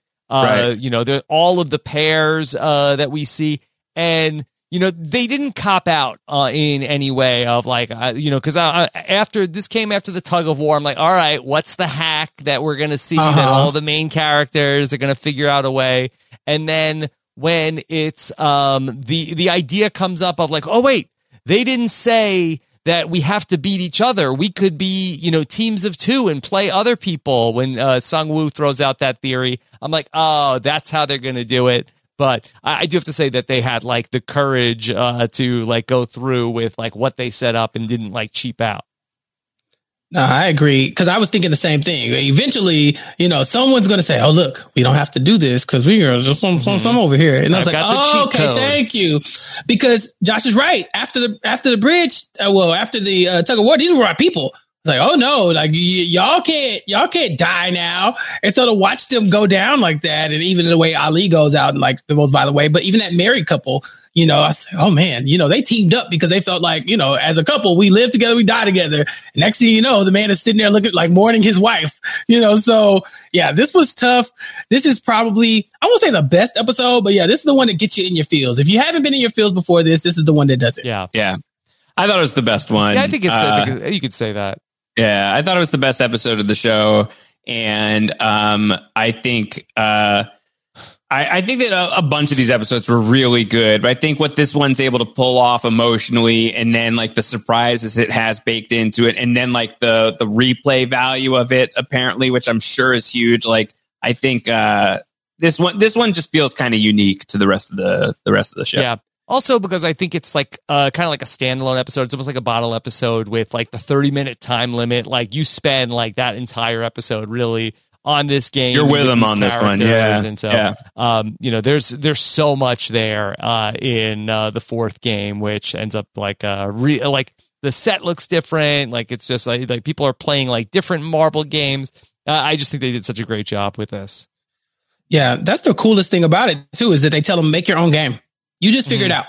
All of the pairs that we see, and they didn't cop out in any way of like, because after this came after the tug of war, I'm like, all right, what's the hack that we're going to see that all the main characters are going to figure out a way? And then when it's the idea comes up of like, oh wait, they didn't say that we have to beat each other. We could be, teams of two and play other people. When Sung-woo throws out that theory, I'm like, oh, that's how they're going to do it. But I do have to say that they had like the courage to like go through with like what they set up and didn't like cheap out. No, I agree, because I was thinking the same thing. Eventually, someone's going to say, "Oh, look, we don't have to do this because we are just some over here." And I was like, "Oh, okay, thank you," because Josh is right. After the bridge, after the tug of war, these were our people. It's like, oh no, like y'all can't die now. And so to watch them go down like that, and even the way Ali goes out in like the most violent way, but even that married couple, I said, oh man, they teamed up because they felt like, as a couple, we live together, we die together. Next thing you know, the man is sitting there looking like mourning his wife, So yeah, this was tough. This is probably, I won't say the best episode, but yeah, this is the one that gets you in your feels. If you haven't been in your feels before this is the one that does it. Yeah. Yeah. I thought it was the best one. Yeah, I think you could say that. Yeah, I thought it was the best episode of the show, and I think I think that a bunch of these episodes were really good. But I think what this one's able to pull off emotionally, and then like the surprises it has baked into it, and then like the replay value of it, apparently, which I'm sure is huge. Like I think this one just feels kind of unique to the rest of the show. Yeah. Also, because I think it's like kind of like a standalone episode. It's almost like a bottle episode with like the 30-minute time limit. Like you spend like that entire episode really on this game. You're with them on this one, yeah. And so, there's so much there in the fourth game, which ends up like like the set looks different. Like it's just like people are playing like different marble games. I just think they did such a great job with this. Yeah, that's the coolest thing about it too, is that they tell them make your own game. You just figure it out.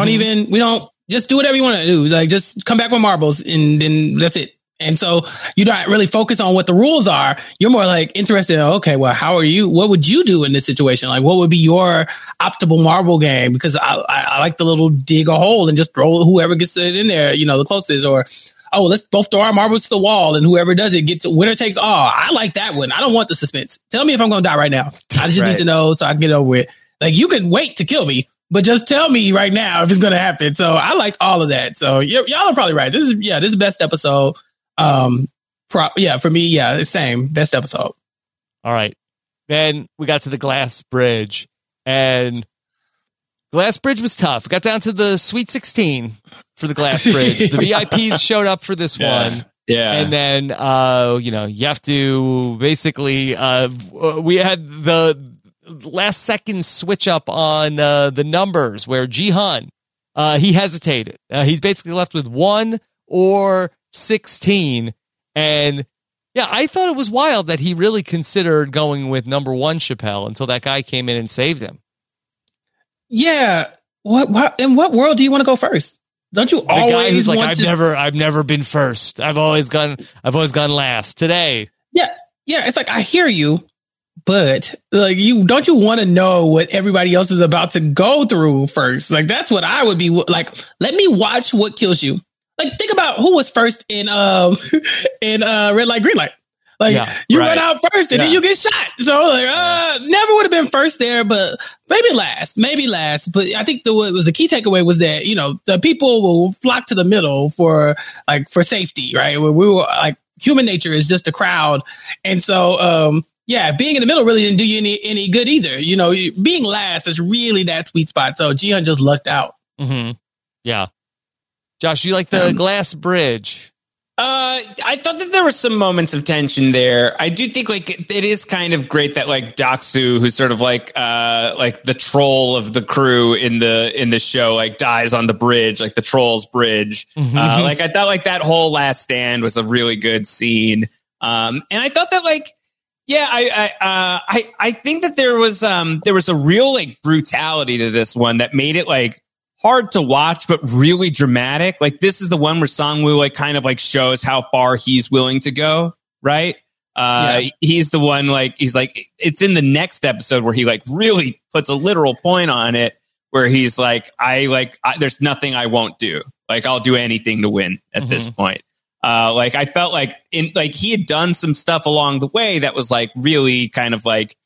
Just do whatever you want to do. Like just come back with marbles and then that's it. And so you don't really focus on what the rules are. You're more like interested in, okay, well, what would you do in this situation? Like what would be your optimal marble game? Because I like the little dig a hole and just throw whoever gets it in there, the closest, or, let's both throw our marbles to the wall and whoever does it gets winner takes all. I like that one. I don't want the suspense. Tell me if I'm going to die right now. I just need to know so I can get over it. Like you can wait to kill me, but just tell me right now if it's going to happen. So I liked all of that. So y'all are probably right. This is best episode. For me, same best episode. All right. Then we got to the glass bridge, and glass bridge was tough. We got down to the Sweet 16 for the glass bridge. The VIPs showed up for this one. Yeah. And then, you have to basically, we had the last second switch up on the numbers where Jihan, he hesitated. He's basically left with 1 or 16. And yeah, I thought it was wild that he really considered going with number 1 Chappelle until that guy came in and saved him. Yeah. What in what world do you want to go first? Don't you always the guy who's like, I've never been first. I've always gone last. Today. Yeah. Yeah. It's like, I hear you. But like don't you want to know what everybody else is about to go through first? Like that's what I would be like. Let me watch what kills you. Like think about who was first in red light, green light. Like you run out first and then you get shot. So like never would have been first there, but maybe last. But I think what was the key takeaway was that the people will flock to the middle for safety, right? Where we were like human nature is just a crowd, and so. Being in the middle really didn't do you any good either. Being last is really that sweet spot. So Jihan just lucked out. Mm-hmm. Yeah. Josh, you like the glass bridge? I thought that there were some moments of tension there. I do think like it is kind of great that like Deok-su, who's sort of like the troll of the crew in the show, like dies on the bridge, like the troll's bridge. Like I thought like that whole last stand was a really good scene. And I thought that like, yeah, I think that there was a real like brutality to this one that made it like hard to watch, but really dramatic. Like this is the one where Sang-woo like kind of like shows how far he's willing to go. Right. He's the one like, he's like, it's in the next episode where he like really puts a literal point on it where he's like, there's nothing I won't do. Like I'll do anything to win at this point. Like I felt like he had done some stuff along the way that was like really kind of like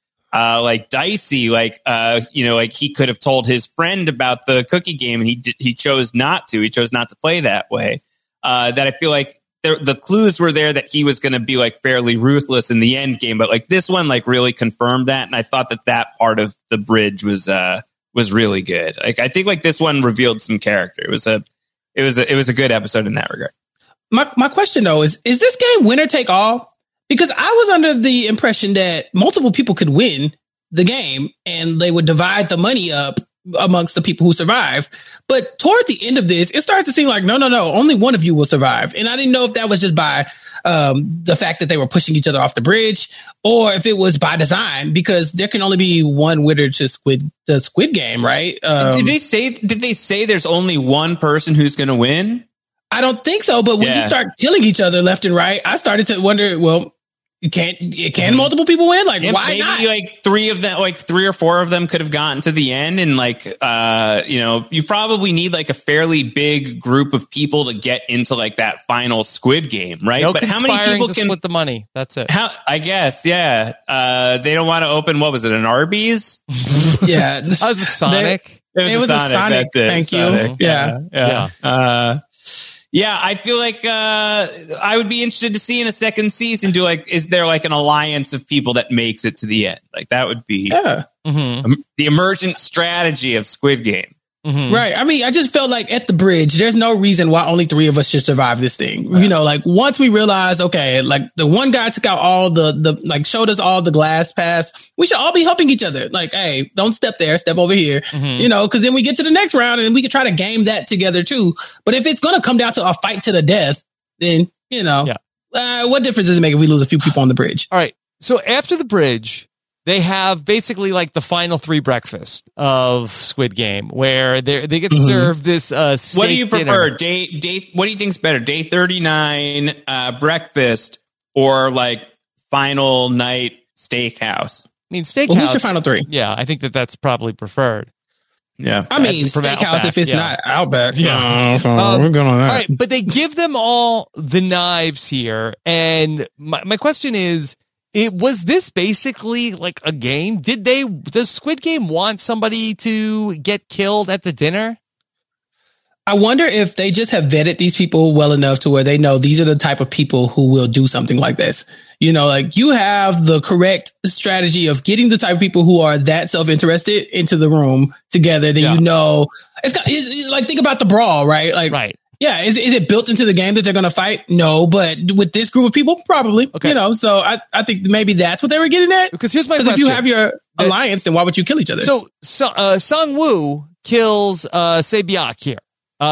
dicey, like he could have told his friend about the cookie game and he chose not to. He chose not to play that way. That I feel like the clues were there that he was going to be like fairly ruthless in the end game, but like this one like really confirmed that. And I thought that part of the bridge was really good. Like I think like this one revealed some character. It was a good episode in that regard. My question though is this game winner take all? Because I was under the impression that multiple people could win the game and they would divide the money up amongst the people who survive. But toward the end of this, it starts to seem like, no, only one of you will survive. And I didn't know if that was just by the fact that they were pushing each other off the bridge or if it was by design, because there can only be one winner to the Squid Game, right? Did they say there's only one person who's going to win? I don't think so. But when you start killing each other left and right, I started to wonder, well, can multiple people win? Like, why maybe not? Like three or four of them could have gotten to the end. And like, you probably need like a fairly big group of people to get into like that final Squid Game, right? But how many people can split the money? That's it. I guess. Yeah. They don't want to open, what was it? An Arby's? Yeah. That was a Sonic. It was a Sonic. That's it. Thank Sonic. you. Yeah. Yeah, I feel like I would be interested to see in a second season. Is there like an alliance of people that makes it to the end? Like that would be the emergent strategy of Squid Game. Right. I mean, I just felt like at the bridge, there's no reason why only three of us should survive this thing. Right. You know, like once we realized, okay, like the one guy took out all the like showed us all the glass pass. We should all be helping each other. Like, hey, don't step there, step over here, you know, because then we get to the next round and we can try to game that together too. But if it's going to come down to a fight to the death, then, you know, what difference does it make if we lose a few people on the bridge? All right. So after the bridge, they have basically like the final three breakfast of Squid Game where they get served this steak What do you prefer? dinner. Day what do you think's better? Day 39 breakfast or like final night steakhouse? I mean, steakhouse. Well, who's your final three? Yeah, I think that's probably preferred. Yeah. I mean, From steakhouse Outback, if it's not Outback. Yeah. We're going on that. All right, but they give them all the knives here. And my question is, was this basically like a game? Does Squid Game want somebody to get killed at the dinner? I wonder if they just have vetted these people well enough to where they know these are the type of people who will do something like this. You know, like you have the correct strategy of getting the type of people who are that self-interested into the room together. Then you know, it's like, think about the brawl, right? Like, right. Yeah, is it built into the game that they're going to fight? No, but with this group of people, probably. Okay. You know, so I think maybe that's what they were getting at. Because here's my question. If you have your alliance, then why would you kill each other? So Sang-woo kills Se-byeok here.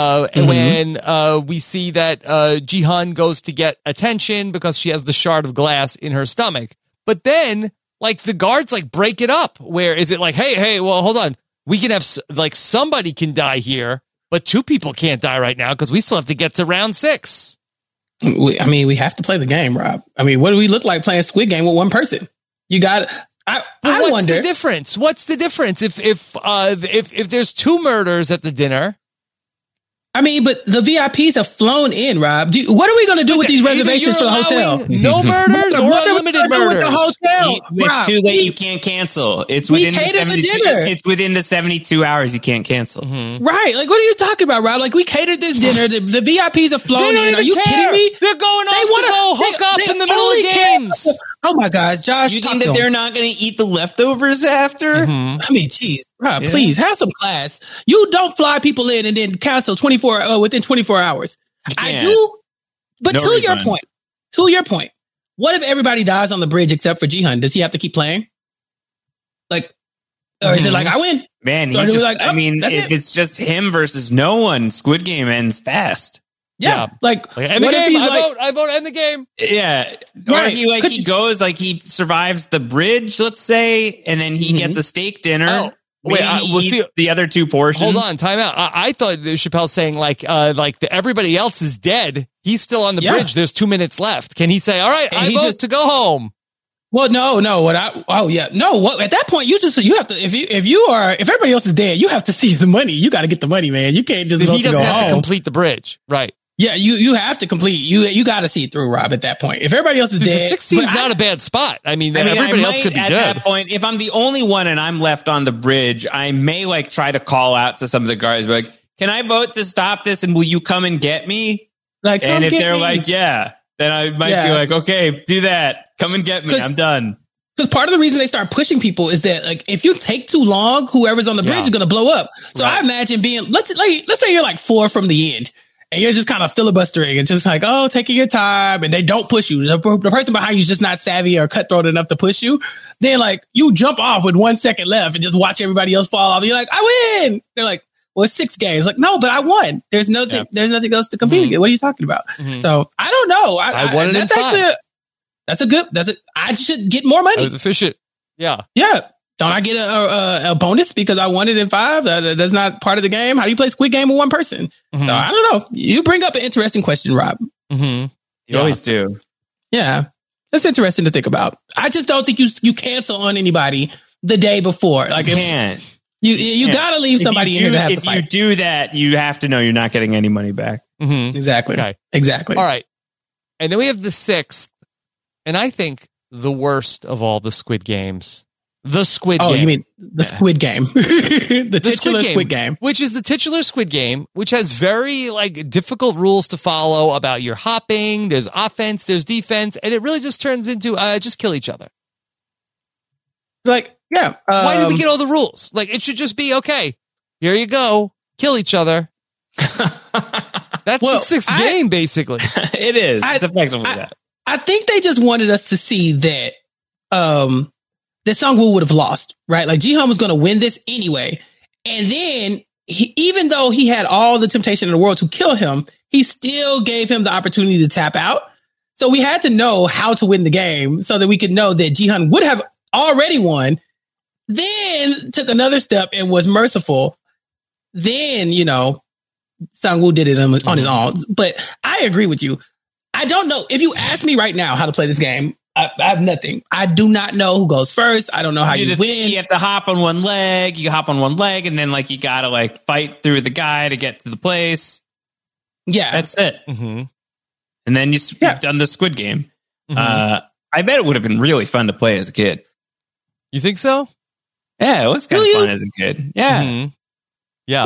When we see that Ji-hun goes to get attention because she has the shard of glass in her stomach. But then, like, the guards, like, break it up. Where is it like, hey, well, hold on. We can have, like, somebody can die here. But two people can't die right now because we still have to get to round 6. We have to play the game, Rob. I mean, what do we look like playing Squid Game with one person? You got. I what's wonder the difference. What's the difference if there's 2 murders at the dinner? I mean, but the VIPs have flown in, Rob. What are we going to do with these reservations for the hotel? No murders or unlimited murders? The hotel? It's too late. You can't cancel. It's within the dinner. It's within the 72 hours. You can't cancel. Right. Like, what are you talking about, Rob? Like, we catered this dinner. The VIPs have flown in. Are you kidding me? They're going off to go hook up in the middle of games. Oh my gosh, Josh! You think that they're not going to eat the leftovers after? I mean, geez, Rob, please have some class. You don't fly people in and then cancel within 24 hours. I do But No to your refund. point, what if everybody dies on the bridge except for Jihan? Does he have to keep playing? Like, or is it like, I win? Man, Or he do we just, like, I oh, mean, that's if it? it's just him versus no one, Squid Game ends fast. Yeah. Like, end the what if game. he's like, I vote end the game. Yeah. Or Right. he goes, like, he survives the bridge, let's say, and then he gets a steak dinner. Oh, wait, Maybe we'll he see. eats the other two portions. Hold on, time out. I thought Chappelle saying everybody else is dead. He's still on the bridge. There's 2 minutes left. Can he say, all right, And I he vote just- to go home? well, no. At that point, you have to, if everybody else is dead, you have to see the money. You got to get the money, man. You can't just He doesn't have home. to complete the bridge. Right. Yeah, you have to complete. You got to see it through, Rob. At that point, if everybody else is So dead, 16 is but not a bad spot. I mean, I everybody else might, could be at good. that point, if I'm the only one and I'm left on the bridge, I may like try to call out to some of the guards, be like, can I vote to stop this? And will you come and get me? like, And if they're me. like, yeah, then I might be like, okay, do that. Come and get me. I'm done. Because part of the reason they start pushing people is that, like, if you take too long, whoever's on the bridge is going to blow up. So I imagine being, let's say you're like 4 from the end and you're just kind of filibustering and just like, oh, taking your time, and they don't push you. The person behind you is just not savvy or cutthroat enough to push you. Then, like, you jump off with 1 second left and just watch everybody else fall off. You're like, I win. They're like, well, it's 6 games. Like, no, but I won. There's nothing else to compete against. What are you talking about? So I don't know. I won it in 5. I should get more money. That was efficient. Yeah. Yeah. Don't I get a bonus because I won it in 5? That's not part of the game. How do you play Squid Game with one person? So I don't know. You bring up an interesting question, Rob. You always do. Yeah. That's interesting to think about. I just don't think you cancel on anybody the day before. Like, You can't. You got to leave somebody in here to have to fight. If you do that, you have to know you're not getting any money back. Exactly. Okay. Exactly. All right. And then we have the 6th, and I think the worst of all the Squid Games. The Squid Game. Oh, you mean the Squid Game. the titular Squid Game. Which is the titular Squid Game, which has very difficult rules to follow about your hopping. There's offense, there's defense, and it really just turns into just kill each other. Like, yeah. Why did we get all the rules? Like, it should just be, okay, here you go, kill each other. That's the 6th game, basically. It is. It's effectively that. I think they just wanted us to see that that Sang-woo would have lost, right? Like, Jihan was going to win this anyway. And then, even though he had all the temptation in the world to kill him, he still gave him the opportunity to tap out. So we had to know how to win the game so that we could know that Jihan would have already won, then took another step and was merciful. Then, Sang-woo did it on his own. But I agree with you. I don't know. If you ask me right now how to play this game, I have nothing. I do not know who goes first. I don't know how you win. You have to hop on one leg. You hop on one leg, and then you got to fight through the guy to get to the place. Yeah, that's it. And then you've done the Squid Game. I bet it would have been really fun to play as a kid. You think so? Yeah, it was kind of fun as a kid. Yeah, yeah.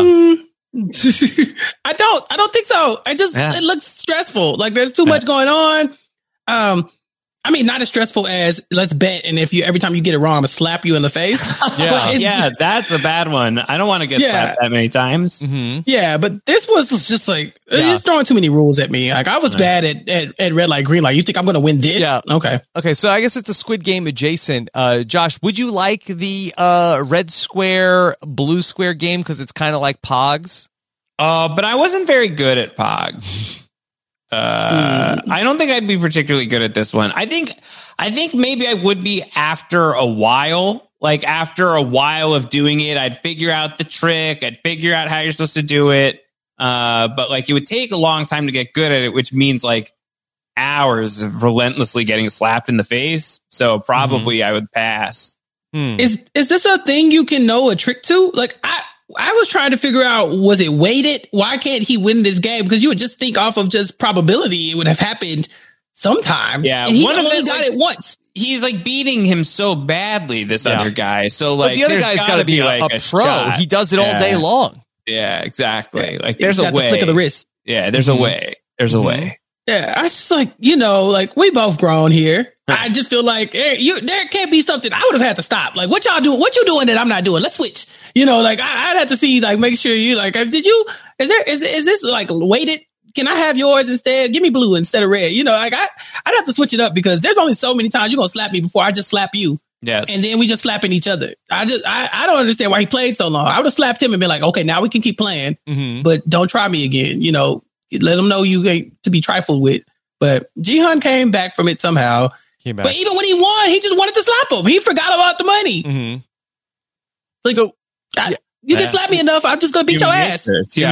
I don't think so. It looks stressful. Like, there's too much going on. I mean, not as stressful as let's bet, and every time you get it wrong, I'm gonna slap you in the face. That's a bad one. I don't want to get slapped that many times. Yeah, but this was just it's throwing too many rules at me. Like, I was bad at red light, green light. You think I'm gonna win this? Yeah. Okay. So I guess it's a Squid Game adjacent. Josh, would you like the red square, blue square game because it's kind of like Pogs? But I wasn't very good at Pogs. I don't think I'd be particularly good at this one. I think maybe I would be after a while. Like, after a while of doing it, I'd figure out the trick. I'd figure out how you're supposed to do it. But it would take a long time to get good at it, which means hours of relentlessly getting slapped in the face. So probably I would pass. Is this a thing you can know a trick to? Like, I was trying to figure out, was it weighted? Why can't he win this game? Because you would just think off of just probability it would have happened sometime. Yeah, and he only got it once. He's beating him so badly, this other guy. So but the other guy's got to be a pro. Shot. He does it all day long. Yeah, exactly. There's a way. The flick of the wrist. Yeah, there's a way. There's a way. Yeah, I just we both grown here. I just feel like there can't be something I would have had to stop. Like, what y'all doing? What you doing that I'm not doing? Let's switch. I'd have to see, make sure you is this weighted can I have yours instead? Give me blue instead of red. You know, like I'd have to switch it up because there's only so many times you're going to slap me before I just slap you. Yes. And then we just slapping each other. I don't understand why he played so long. I would have slapped him and been like, okay, now we can keep playing, but don't try me again. You know, let him know you ain't to be trifled with. But Jihan came back from it somehow. But even when he won, he just wanted to slap him. He forgot about the money. Like, so, you just slap me enough, I'm just going to beat your ass.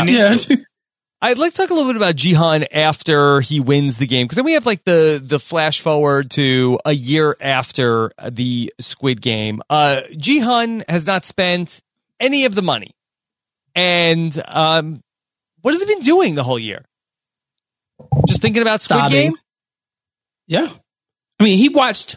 I'd like to talk a little bit about Jihan after he wins the game, because then we have like the flash forward to a year after the Squid Game. Jihan has not spent any of the money, and what has he been doing the whole year? Just thinking about Squid Game? Yeah, I mean, he watched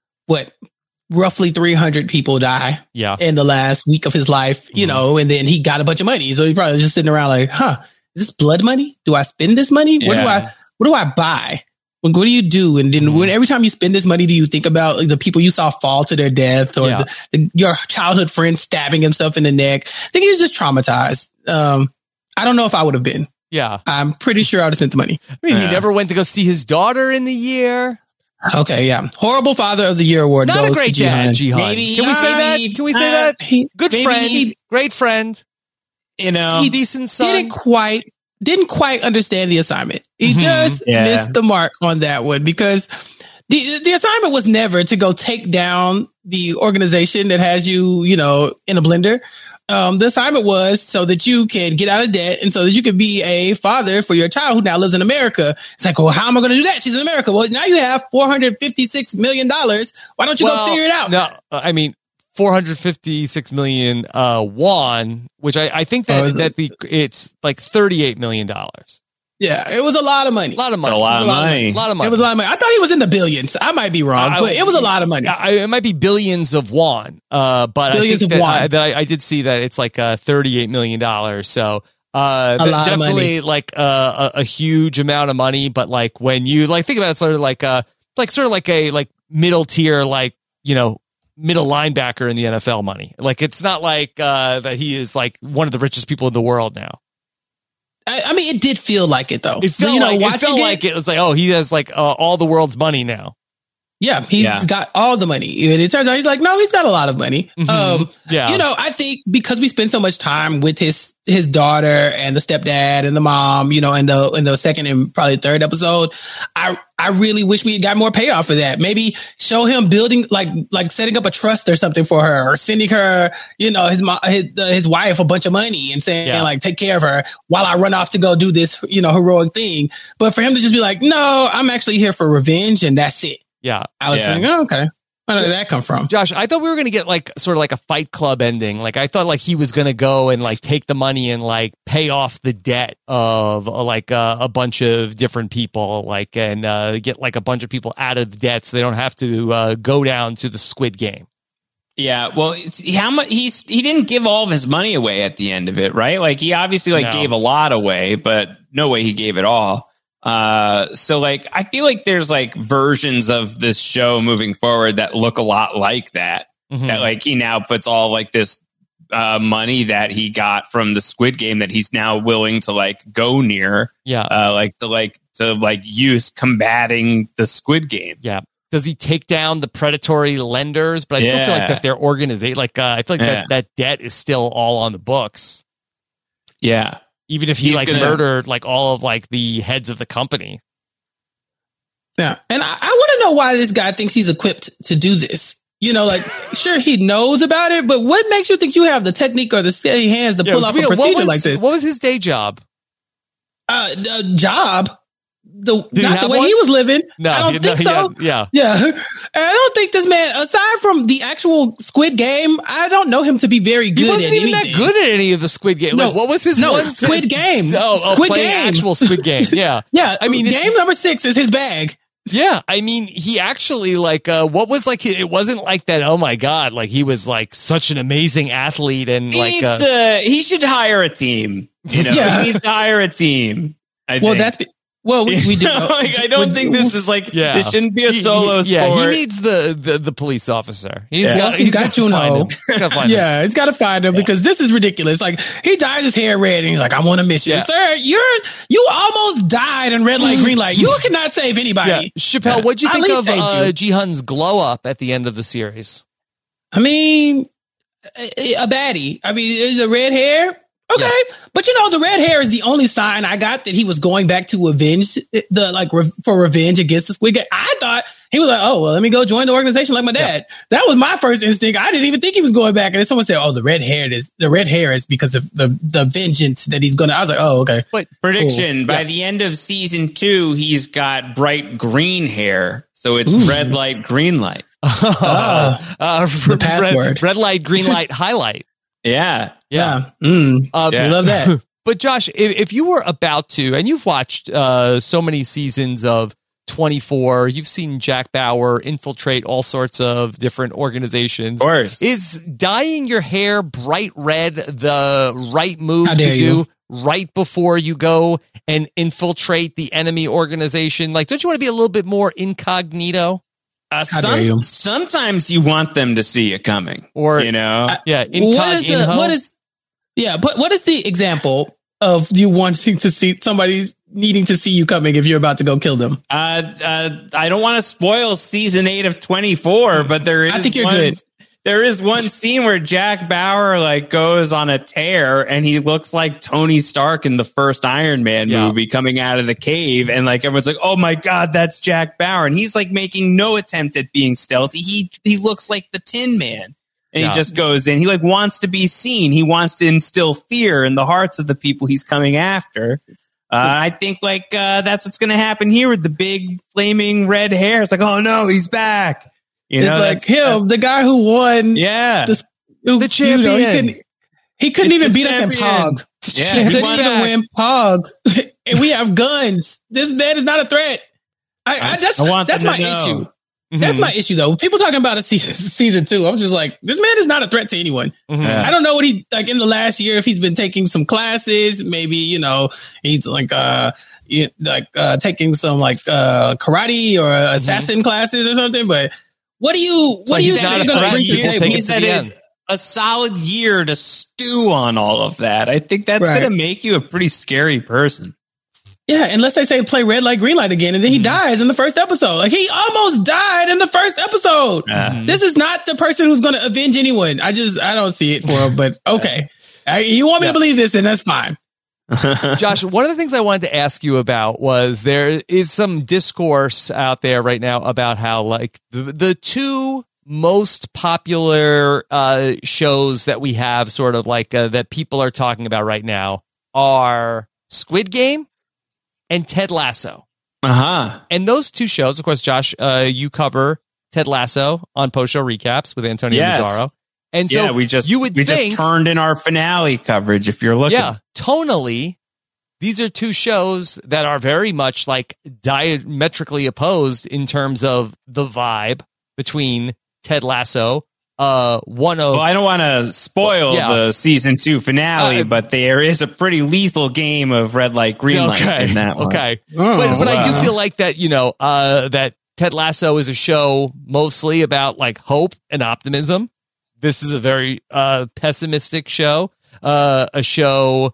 roughly 300 people die in the last week of his life, you know, and then he got a bunch of money, so he probably was just sitting around like, is this blood money? Do I spend this money? What do I buy? What do you do? And then every time you spend this money, do you think about like, the people you saw fall to their death or your childhood friend stabbing himself in the neck? I think he was just traumatized. I don't know if I would have been. Yeah. I'm pretty sure I would have spent the money. I mean, he never went to go see his daughter in the year. Okay, yeah. Horrible Father of the Year award. Not goes a great to dad, Jihan. Jihan. Can we say that? Can we say that? Good friend. Great friend. You know, he decent son. Didn't quite understand the assignment. He just missed the mark on that one because the assignment was never to go take down the organization that has you, you know, in a blender. The assignment was so that you can get out of debt and so that you can be a father for your child who now lives in America. It's like, well, how am I going to do that? She's in America. Well, now you have $456 million. Why don't you go figure it out? No, I mean, 456 million won, which I think that it's like $38 million. Yeah, it was a lot of money. A lot of money. It was a lot of money. I thought he was in the billions. I might be wrong, but it was a lot of money. It might be billions of won, but billions I think of won. I did see that it's like $38 million. So definitely like a huge amount of money. But like when you like think about it, sort of like a middle tier, like, you know, middle linebacker in the NFL money. Like it's not like that he is like one of the richest people in the world now. I mean, it did feel like it though. It felt like it was like, oh, he has like all the world's money now. Yeah, he's got all the money. And it turns out he's like, no, he's got a lot of money. You know, I think because we spend so much time with his daughter and the stepdad and the mom, you know, in the second and probably third episode, I really wish we got more payoff for that. Maybe show him building like setting up a trust or something for her, or sending her, you know, his wife a bunch of money and saying like, take care of her while I run off to go do this, you know, heroic thing. But for him to just be like, no, I'm actually here for revenge and that's it. Yeah. I was thinking, oh, okay. Where did that come from? Josh, I thought we were going to get like sort of like a Fight Club ending. Like I thought like he was going to go and like take the money and like pay off the debt of like a bunch of different people, like, and get like a bunch of people out of the debt so they don't have to go down to the Squid Game. Yeah, well, how much he didn't give all of his money away at the end of it, right? Like he obviously gave a lot away, but no way he gave it all. So like, I feel like there's like versions of this show moving forward that look a lot like that. That like he now puts all like this money that he got from the Squid Game that he's now willing to like go near. To use combating the Squid Game. Yeah. Does he take down the predatory lenders? But I still feel like that their organization, like I feel like that debt is still all on the books. Yeah. Even if he murdered like all of like the heads of the company. Yeah. And I want to know why this guy thinks he's equipped to do this. You know, like, sure, he knows about it, but what makes you think you have the technique or the steady hands to pull off a procedure like this? What was his day job? Job? Not the way he was living. No, I don't think so. Yeah. And I don't think this man, aside from the actual Squid Game, I don't know him to be very good. He wasn't even that good at any of the Squid Game. No, like, what was his one? Squid Game. Squid Game. Actual Squid Game. Yeah. Yeah. I mean, game number 6 is his bag. Yeah. I mean, he actually like, what was like, it wasn't like that. Oh my God. Like he was like such an amazing athlete and he should hire a team. You know, he needs to hire a team. Well, we do. Like, I don't think this is like this shouldn't be a solo sport. Yeah, he needs the police officer. He's got to know. He's got to find him because this is ridiculous. Like he dyes his hair red and he's like, "I want to miss you, sir. You almost died in red light, green light. You cannot save anybody." Yeah. Chappelle, what'd you think of Ji-hun's glow up at the end of the series? I mean, a baddie. I mean, the red hair. Okay, but the red hair is the only sign I got that he was going back to avenge for revenge against the Squid Game. I thought he was like, "Oh, well, let me go join the organization like my dad." Yeah. That was my first instinct. I didn't even think he was going back. And then someone said, "Oh, the red hair is because of the vengeance that he's gonna." I was like, "Oh, okay." But prediction by the end of season 2, he's got bright green hair, so it's red light, green light. The password: red light, green light, highlight. Yeah. We love that. But Josh, if you were about to, and you've watched so many seasons of 24, you've seen Jack Bauer infiltrate all sorts of different organizations. Of course. Is dyeing your hair bright red the right move to do right before you go and infiltrate the enemy organization? Like, don't you want to be a little bit more incognito? Sometimes you want them to see it coming, or incognito. What is the example of you wanting to see somebody needing to see you coming if you're about to go kill them? I don't want to spoil season 8 of 24, but there is. I think you're good. There is one scene where Jack Bauer goes on a tear and he looks like Tony Stark in the first Iron Man movie coming out of the cave. And everyone's like, "Oh my God, that's Jack Bauer." And he's making no attempt at being stealthy. He looks like the Tin Man. And he just goes in. He wants to be seen. He wants to instill fear in the hearts of the people he's coming after. I think that's what's going to happen here with the big flaming red hair. It's oh no, he's back. It's him, the guy who won. Yeah. The champion. He couldn't even beat us in Pog. Yeah, he couldn't even win Pog. And we have guns. This man is not a threat. That's my issue. That's my issue, though. People talking about a season 2. I'm just like, this man is not a threat to anyone. I don't know what he in the last year, if he's been taking some classes, maybe, he's taking some karate or assassin classes or something. But what do you think he's going to bring to the table? He said a solid year to stew on all of that. I think that's going to make you a pretty scary person. Yeah, unless they say play red light, green light again, and then he dies in the first episode. He almost died in the first episode. This is not the person who's going to avenge anyone. I don't see it for him, but okay. You want me to believe this, then that's fine. Josh, one of the things I wanted to ask you about was there is some discourse out there right now about how the two most popular shows that we have sort of that people are talking about right now are Squid Game and Ted Lasso. And those two shows, of course, Josh, you cover Ted Lasso on Post Show Recaps with Antonio Mazzaro. And so we just turned in our finale coverage if you're looking. Yeah, tonally, these are two shows that are very much diametrically opposed in terms of the vibe between Ted Lasso. Well, I don't want to spoil the season 2 finale, but there is a pretty lethal game of red light, green light in that one. Okay. But I do feel like that, that Ted Lasso is a show mostly about hope and optimism. This is a very pessimistic show, a show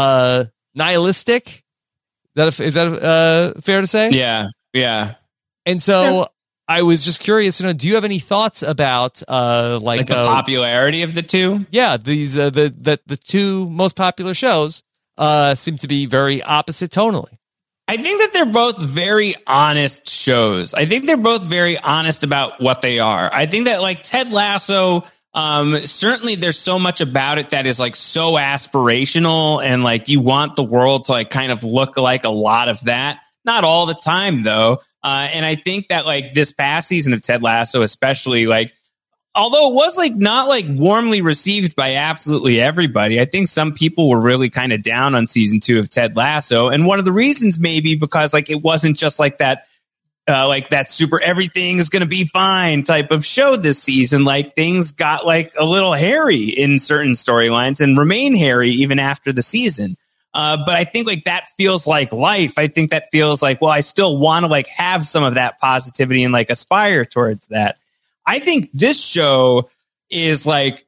nihilistic. Is that fair to say? Yeah. And so I was just curious, do you have any thoughts about the popularity of the two? Yeah, these the two most popular shows seem to be very opposite tonally. I think that they're both very honest shows. I think they're both very honest about what they are. I think that Ted Lasso, certainly there's so much about it that is so aspirational and you want the world to kind of look like a lot of that. Not all the time though. And I think that this past season of Ted Lasso, especially although it was not warmly received by absolutely everybody, I think some people were really kind of down on season 2 of Ted Lasso. And one of the reasons maybe because it wasn't just that super everything is going to be fine type of show this season. Things got a little hairy in certain storylines and remain hairy even after the season. But I think like that feels like life. I think that feels like, well, I still want to like have some of that positivity and like aspire towards that. I think this show is like,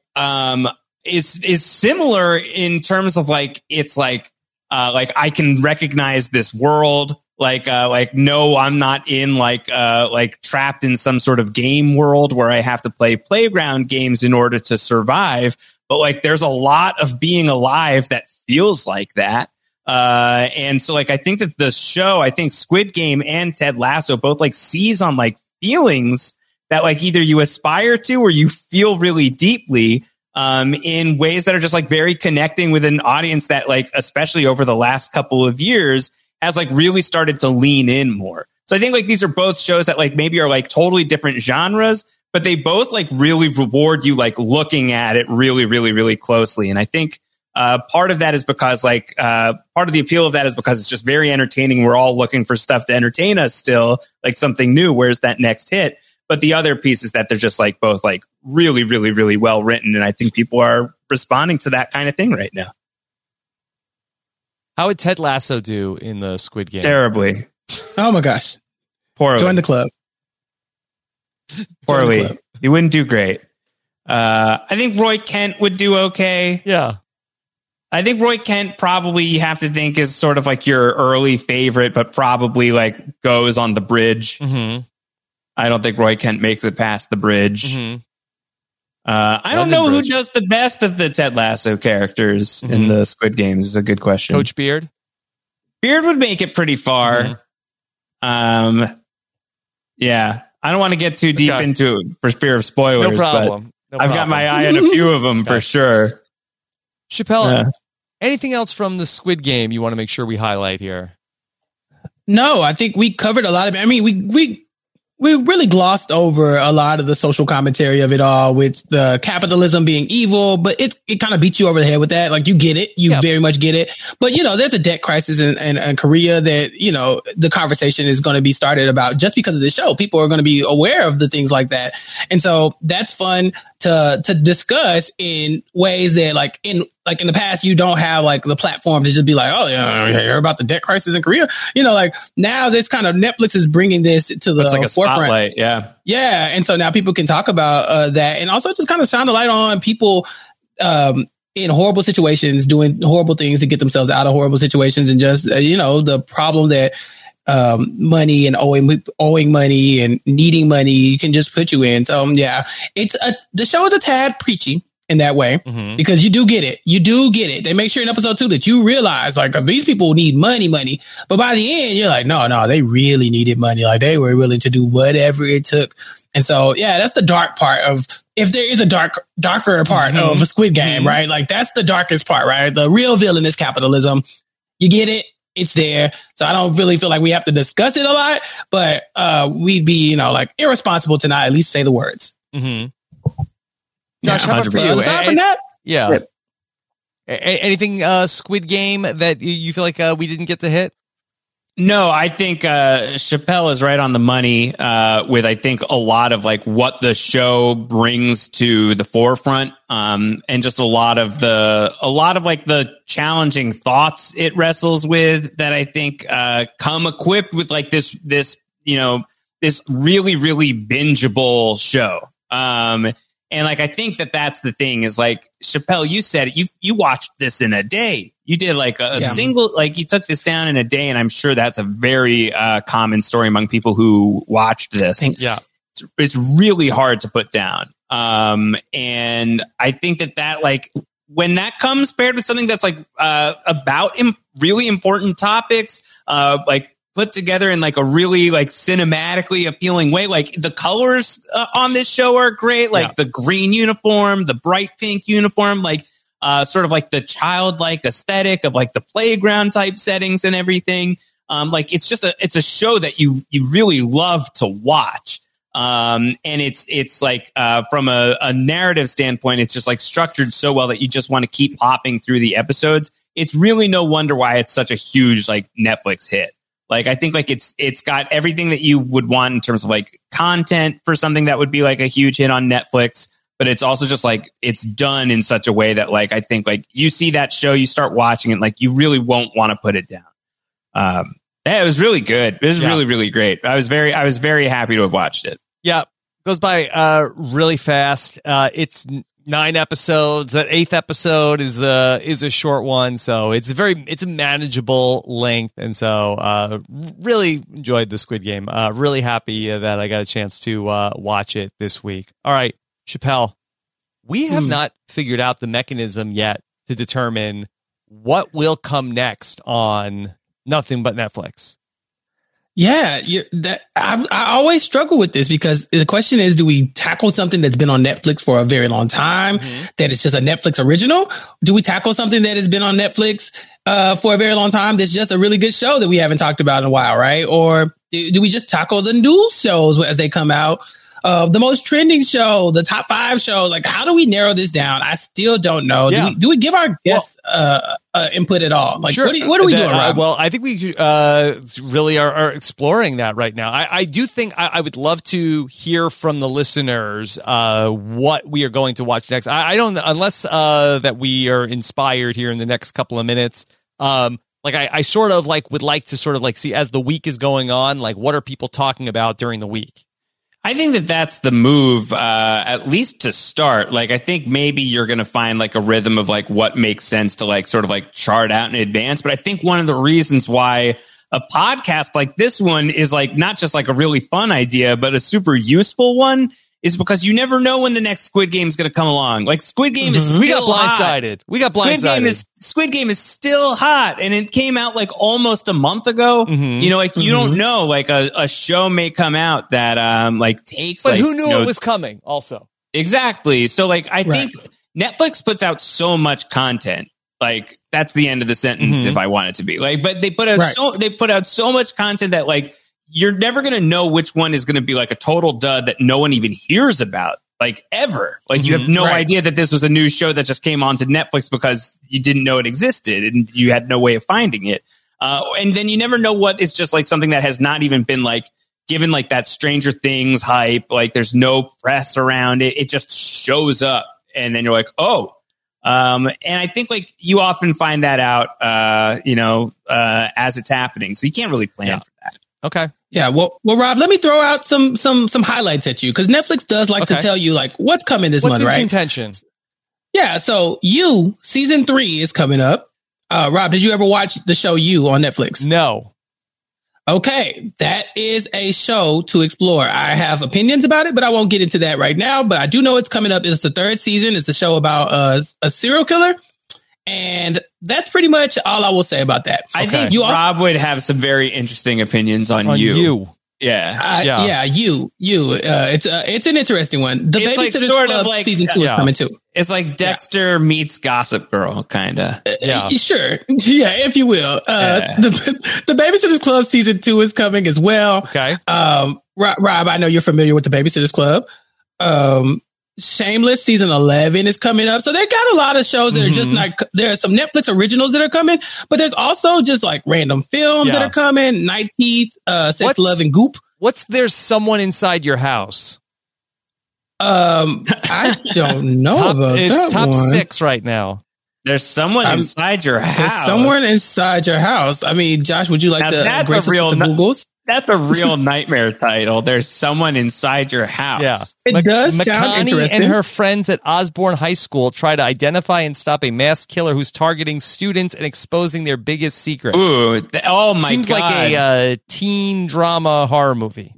is similar in terms of like, it's like I can recognize this world. No, I'm not in like trapped in some sort of game world where I have to play playground games in order to survive. But like, there's a lot of being alive that feels like that. And so like, I think that the show, I think Squid Game and Ted Lasso both like seize on like feelings that like either you aspire to or you feel really deeply, in ways that are just like very connecting with an audience that like, especially over the last couple of years, has like really started to lean in more. So I think like these are both shows that like maybe are like totally different genres, but they both like really reward you like looking at it really, really, really closely. And I think part of that is because like part of the appeal of that is because it's just very entertaining. We're all looking for stuff to entertain us still, like something new. Where's that next hit? But the other piece is that they're just like both like really, really, really well written. And I think people are responding to that kind of thing right now. How would Ted Lasso do in the Squid Game? Terribly. Oh my gosh. Poorly. Join the club. Poorly. Join the club. You wouldn't do great. I think Roy Kent would do okay. Yeah. I think Roy Kent probably you have to think is sort of like your early favorite, but probably like goes on the bridge. Mm-hmm. I don't think Roy Kent makes it past the bridge. Mm-hmm. I don't know who does the best of the Ted Lasso characters in the Squid Games is a good question. Coach Beard? Beard would make it pretty far. Mm-hmm. Yeah. I don't want to get too deep into it for fear of spoilers. No problem. But I've got my eye on a few of them for sure. Chappelle, anything else from the Squid Game you want to make sure we highlight here? No, I think we covered a lot of it. I mean, we really glossed over a lot of the social commentary of it all with the capitalism being evil, but it kind of beats you over the head with that. Like you get it. You very much get it. But, you know, there's a debt crisis in Korea that, you know, the conversation is going to be started about just because of the show. People are going to be aware of the things like that. And so that's fun to discuss in ways that like in the past, you don't have like the platform to just be like, oh, yeah, hear about the debt crisis in Korea. You know, like now this kind of Netflix is bringing this to the like a forefront. Spotlight, yeah. Yeah. And so now people can talk about that and also just kind of shine the light on people in horrible situations, doing horrible things to get themselves out of horrible situations and just, you know, the problem that money and owing money and needing money can just put you in. So yeah, the show is a tad preachy in that way because you do get it. You do get it. They make sure in episode 2 that you realize like these people need money, but by the end you're like, no, they really needed money. Like they were willing to do whatever it took. And so, yeah, that's the dark part of, if there is a darker part of a Squid Game, right? Like that's the darkest part, right? The real villain is capitalism. You get it. It's there. So I don't really feel like we have to discuss it a lot, but we'd be, you know, like irresponsible to not at least say the words. Mm-hmm. Yeah, Josh, how about for you? Aside from that? Yeah. Anything Squid Game that you feel like we didn't get to hit? No, I think Chappelle is right on the money with, I think, a lot of like what the show brings to the forefront, and just a lot of like the challenging thoughts it wrestles with that I think come equipped with like this you know, this really, really bingeable show. And like, I think that's the thing is like, Chappelle, you said it, you watched this in a day. You did like a single, like you took this down in a day. And I'm sure that's a very common story among people who watched this. Thanks. Yeah. It's really hard to put down. And I think that like, when that comes paired with something that's like about really important topics, like put together in like a really like cinematically appealing way. Like the colors on this show are great. Like the green uniform, the bright pink uniform, like sort of like the childlike aesthetic of like the playground type settings and everything. Like it's just it's a show that you really love to watch. And it's like from a narrative standpoint, it's just like structured so well that you just want to keep hopping through the episodes. It's really no wonder why it's such a huge like Netflix hit. Like, I think like it's got everything that you would want in terms of like content for something that would be like a huge hit on Netflix. but it's also just like it's done in such a way that like I think like you see that show, you start watching it, like you really won't want to put it down. It was really good. It was really, really great. I was very happy to have watched it. Yeah, goes by really fast. It's 9 episodes. That 8th episode is a short one, so it's a manageable length, and so really enjoyed the Squid Game. Really happy that I got a chance to watch it this week. All right, Chappelle, we have not figured out the mechanism yet to determine what will come next on Nothing But Netflix. Yeah, I always struggle with this because the question is, do we tackle something that's been on Netflix for a very long time, that is just a Netflix original? Do we tackle something that has been on Netflix for a very long time that's just a really good show that we haven't talked about in a while, right? Or do we just tackle the new shows as they come out? The most trending show, the top 5 show, like how do we narrow this down? I still don't know. Yeah. Do we give our guests input at all? Like, sure. What are we doing, Rob? Well, I think we really are exploring that right now. I do think I would love to hear from the listeners what we are going to watch next. I don't, unless that we are inspired here in the next couple of minutes. Like I sort of like would like to sort of like see as the week is going on, like what are people talking about during the week? I think that that's the move, at least to start. Like, I think maybe you're going to find like a rhythm of like what makes sense to like sort of like chart out in advance. But I think one of the reasons why a podcast like this one is like not just like a really fun idea, but a super useful one is because you never know when the next Squid Game is going to come along. Like Squid Game is still we got blindsided. We got blindsided. Squid Game is still hot, and it came out like almost a month ago. You know, like you don't know, like a show may come out that like takes. But like, who knew it was coming? Also, exactly. So like I think Netflix puts out so much content. Like that's the end of the sentence if I want it to be like. But they put out so much content that like. You're never going to know which one is going to be like a total dud that no one even hears about, like ever. Like you have no idea that this was a new show that just came onto Netflix because you didn't know it existed and you had no way of finding it. And then you never know what is just like something that has not even been like given like that Stranger Things hype. Like there's no press around it. It just shows up and then you're like, oh. And I think like you often find that out, as it's happening. So you can't really plan for that. Okay. Yeah. Well, Rob, let me throw out some highlights at you because Netflix does like to tell you like what's coming this month, right? What's in contention? Yeah. So You season 3 is coming up. Rob, did you ever watch the show You on Netflix? No. Okay. That is a show to explore. I have opinions about it, but I won't get into that right now. But I do know it's coming up. It's the 3rd season. It's a show about a serial killer. And that's pretty much all I will say about that. I think Rob would have some very interesting opinions on You. Yeah. You. It's an interesting one. The Babysitter's Club season 2 is coming too. It's like Dexter meets Gossip Girl, kind of. Sure. Yeah, if you will. The Babysitter's Club season 2 is coming as well. Okay. Rob, I know you're familiar with the Babysitter's Club. Shameless season 11 is coming up. So they got a lot of shows that are just like, there are some Netflix originals that are coming, but there's also just like random films that are coming. Night Teeth, Sex, Love, and Goop. What's There's Someone Inside Your House? I don't know about it's that top one. 6 right now. There's someone inside your house. There's someone inside your house. I mean, Josh, would you like to grace us with the Googles? That's a real nightmare title. There's someone inside your house. Yeah. It does sound interesting. And her friends at Osborne High School try to identify and stop a mass killer who's targeting students and exposing their biggest secrets. Ooh, oh my God. Seems like a teen drama horror movie.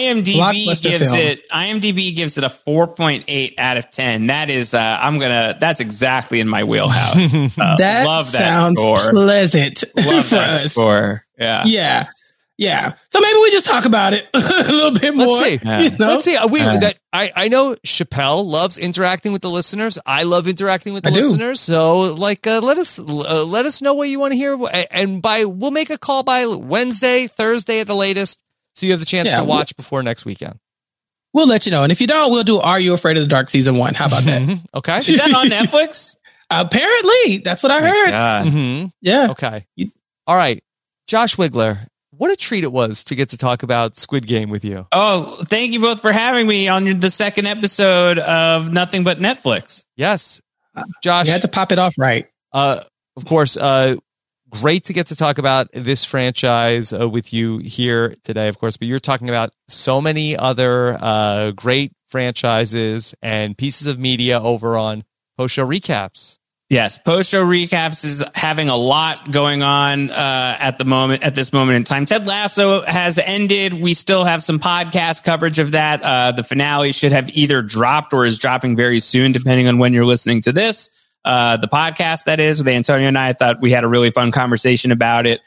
IMDb gives it a 4.8 out of 10. That is, that's exactly in my wheelhouse. That love that sounds score. Pleasant. Love that score. Yeah. Yeah. So maybe we just talk about it a little bit more. Let's see. You know? Let's see. I know Chappelle loves interacting with the listeners. I love interacting with the listeners. So let us know what you want to hear. And we'll make a call by Wednesday, Thursday at the latest. So you have the chance to watch before next weekend. We'll let you know. And if you don't, we'll do Are You Afraid of the Dark season 1. How about that? Okay. Is that on Netflix? Apparently. That's what I heard. Mm-hmm. Yeah. Okay. All right. Josh Wigler, what a treat it was to get to talk about Squid Game with you. Oh, thank you both for having me on the second episode of Nothing But Netflix. Yes. Josh. You had to pop it off right. Of course, great to get to talk about this franchise with you here today, of course, but you're talking about so many other great franchises and pieces of media over on Post-Show Recaps. Yes, Post-Show Recaps is having a lot going on at this moment in time. Ted Lasso has ended. We still have some podcast coverage of that. The finale should have either dropped or is dropping very soon, depending on when you're listening to this. The podcast, that is, with Antonio and I thought we had a really fun conversation about it.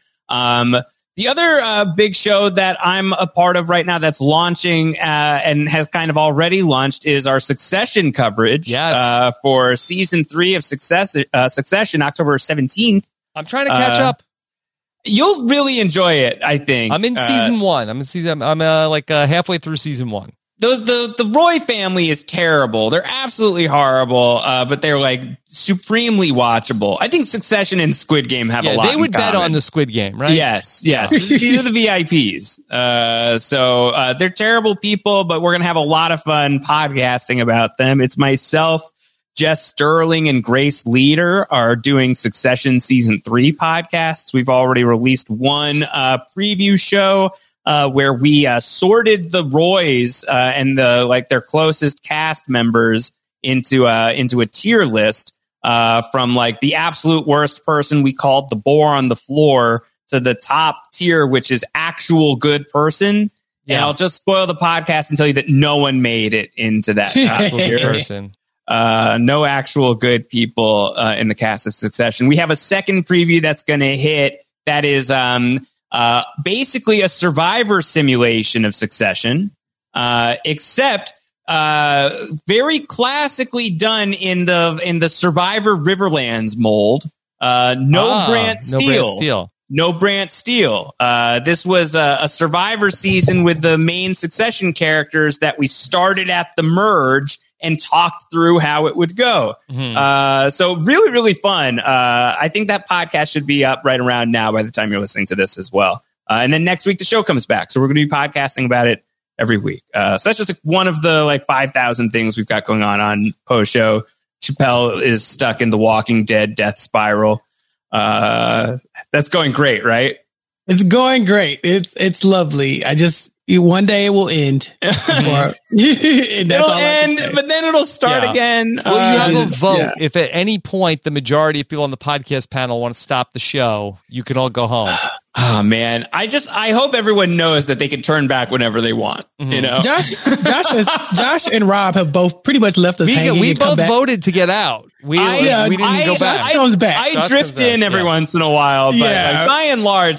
The other big show that I'm a part of right now that's launching and has kind of already launched is our Succession coverage. Yes. For season 3 of Succession, October 17th. I'm trying to catch up. You'll really enjoy it, I think. I'm in season 1. I'm halfway through season 1. The Roy family is terrible. They're absolutely horrible, but they're like supremely watchable. I think Succession and Squid Game have a lot in common. They would bet on the Squid Game, right? Yes. These are the VIPs. So they're terrible people, but we're going to have a lot of fun podcasting about them. It's myself, Jess Sterling, and Grace Leader are doing Succession season 3 podcasts. We've already released one preview show where we sorted the Roys and their closest cast members into a tier list from like the absolute worst person we called the bore on the floor to the top tier, which is actual good person. Yeah. And I'll just spoil the podcast and tell you that no one made it into that actual good person. No actual good people in the cast of Succession. We have a second preview that's going to hit. That is basically a survivor simulation of Succession, except very classically done in the Survivor Riverlands mold. No Brant Steele. No Brant Steele. This was a Survivor season with the main Succession characters that we started at the merge and talked through how it would go. Mm-hmm. So really, really fun. I think that podcast should be up right around now by the time you're listening to this as well. And then next week, the show comes back. So we're going to be podcasting about it every week. So that's just one of the 5,000 things we've got going on Post Show. Chappelle is stuck in the Walking Dead death spiral. That's going great, right? It's going great. It's lovely. One day it will end. It'll end, but then it'll start again. Well, you have a vote. Yeah. If at any point the majority of people on the podcast panel want to stop the show, you can all go home. Oh man, I hope everyone knows that they can turn back whenever they want. Mm-hmm. You know, Josh and Rob have both pretty much left us hanging. We both voted to to we didn't go back. Josh comes back. I drift in every once in a while, but by and large,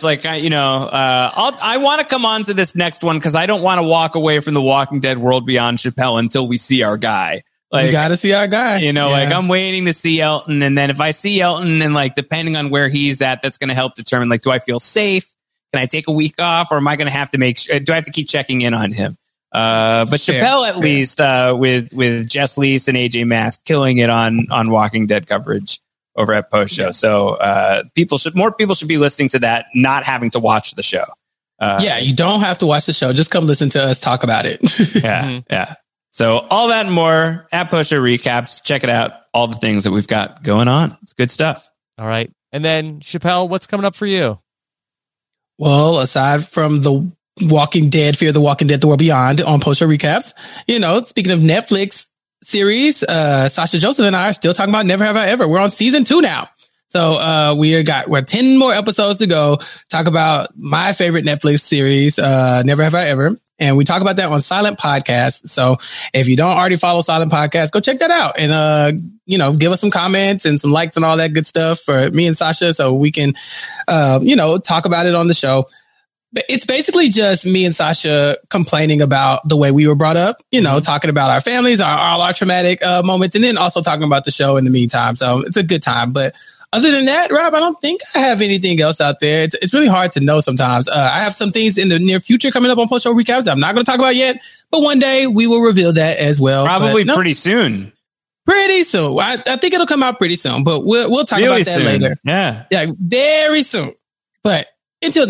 I want to come on to this next one because I don't want to walk away from the Walking Dead world beyond Chappelle until we see our guy. We got to see our guy. I'm waiting to see Elton. And then if I see Elton and depending on where he's at, that's going to help determine, do I feel safe? Can I take a week off? Or am I going to have to do I have to keep checking in on him? But Chappelle, at least, with Jess Lees and AJ Mask killing it on Walking Dead coverage over at Post Show. So, more people should be listening to that, not having to watch the show. You don't have to watch the show. Just come listen to us talk about it. Yeah. So all that and more at Post Show Recaps. Check it out. All the things that we've got going on. It's good stuff. All right. And then, Chappelle, what's coming up for you? Well, aside from the Walking Dead, Fear the Walking Dead, The World Beyond on Post Show Recaps, speaking of Netflix series, Sasha Joseph and I are still talking about Never Have I Ever. We're on season 2 now. So we're 10 more episodes to go. Talk about my favorite Netflix series, Never Have I Ever. And we talk about that on Silent Podcast. So if you don't already follow Silent Podcast, go check that out. And, give us some comments and some likes and all that good stuff for me and Sasha so we can, talk about it on the show. But it's basically just me and Sasha complaining about the way we were brought up, talking about our families, our traumatic moments, and then also talking about the show in the meantime. So it's a good time. But other than that, Rob, I don't think I have anything else out there. It's really hard to know sometimes. I have some things in the near future coming up on Post Show Recaps that I'm not going to talk about yet, but one day we will reveal that as well. Probably pretty soon. Pretty soon. I think it'll come out pretty soon, but we'll talk really about that later. Yeah, very soon. But until then,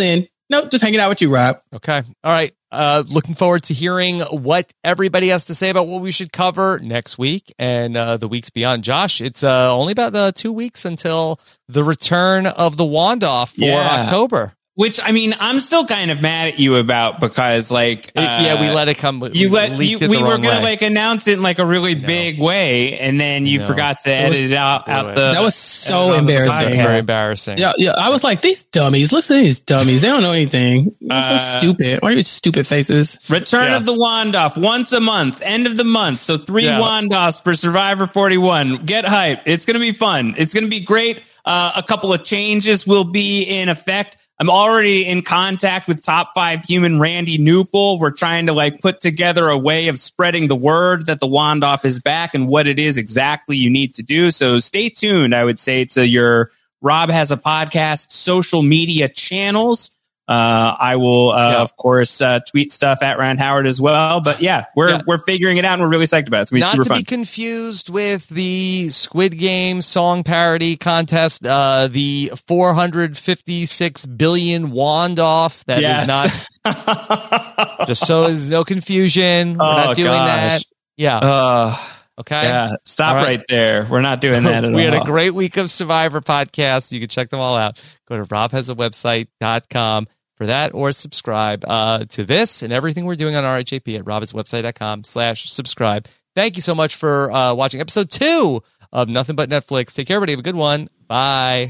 Nope, just hanging out with you, Rob. Okay. All right. Looking forward to hearing what everybody has to say about what we should cover next week and the weeks beyond. Josh, it's only about 2 weeks until the return of the Wand-Off for October. Which, I mean, I'm still kind of mad at you about because, like... we let it come... We were going to, like, announce it in, like, a really big way, and then you forgot to edit it out the... That was so embarrassing. Very embarrassing. Yeah, I was like, these dummies. Listen to these dummies. They don't know anything. They're so stupid. Why are you stupid faces? Return of the Wand-Off once a month, end of the month. So 3 Wand-Offs for Survivor 41. Get hyped. It's going to be fun. It's going to be great. A couple of changes will be in effect. I'm already in contact with Top 5 Human Randy Newpol. We're trying to like put together a way of spreading the word that the Wand-Off is back and what it is exactly you need to do. So stay tuned, I would say, to your Rob Has a Podcast social media channels. I will, of course, tweet stuff at Ryan Howard as well. But we're figuring it out and we're really psyched about it. It's going to be super fun. Not to be confused with the Squid Game song parody contest, the 456 billion Wand-Off. That is not, just so there's no confusion. We're not doing that. Yeah. Okay. Yeah. Stop right there. We're not doing that at all. We had a great week of Survivor podcasts. You can check them all out. Go to robhasawebsite.com for that, or subscribe to this and everything we're doing on RHAP at robhasawebsite.com/subscribe. Thank you so much for watching episode 2 of Nothing But Netflix. Take care, everybody. Have a good one. Bye.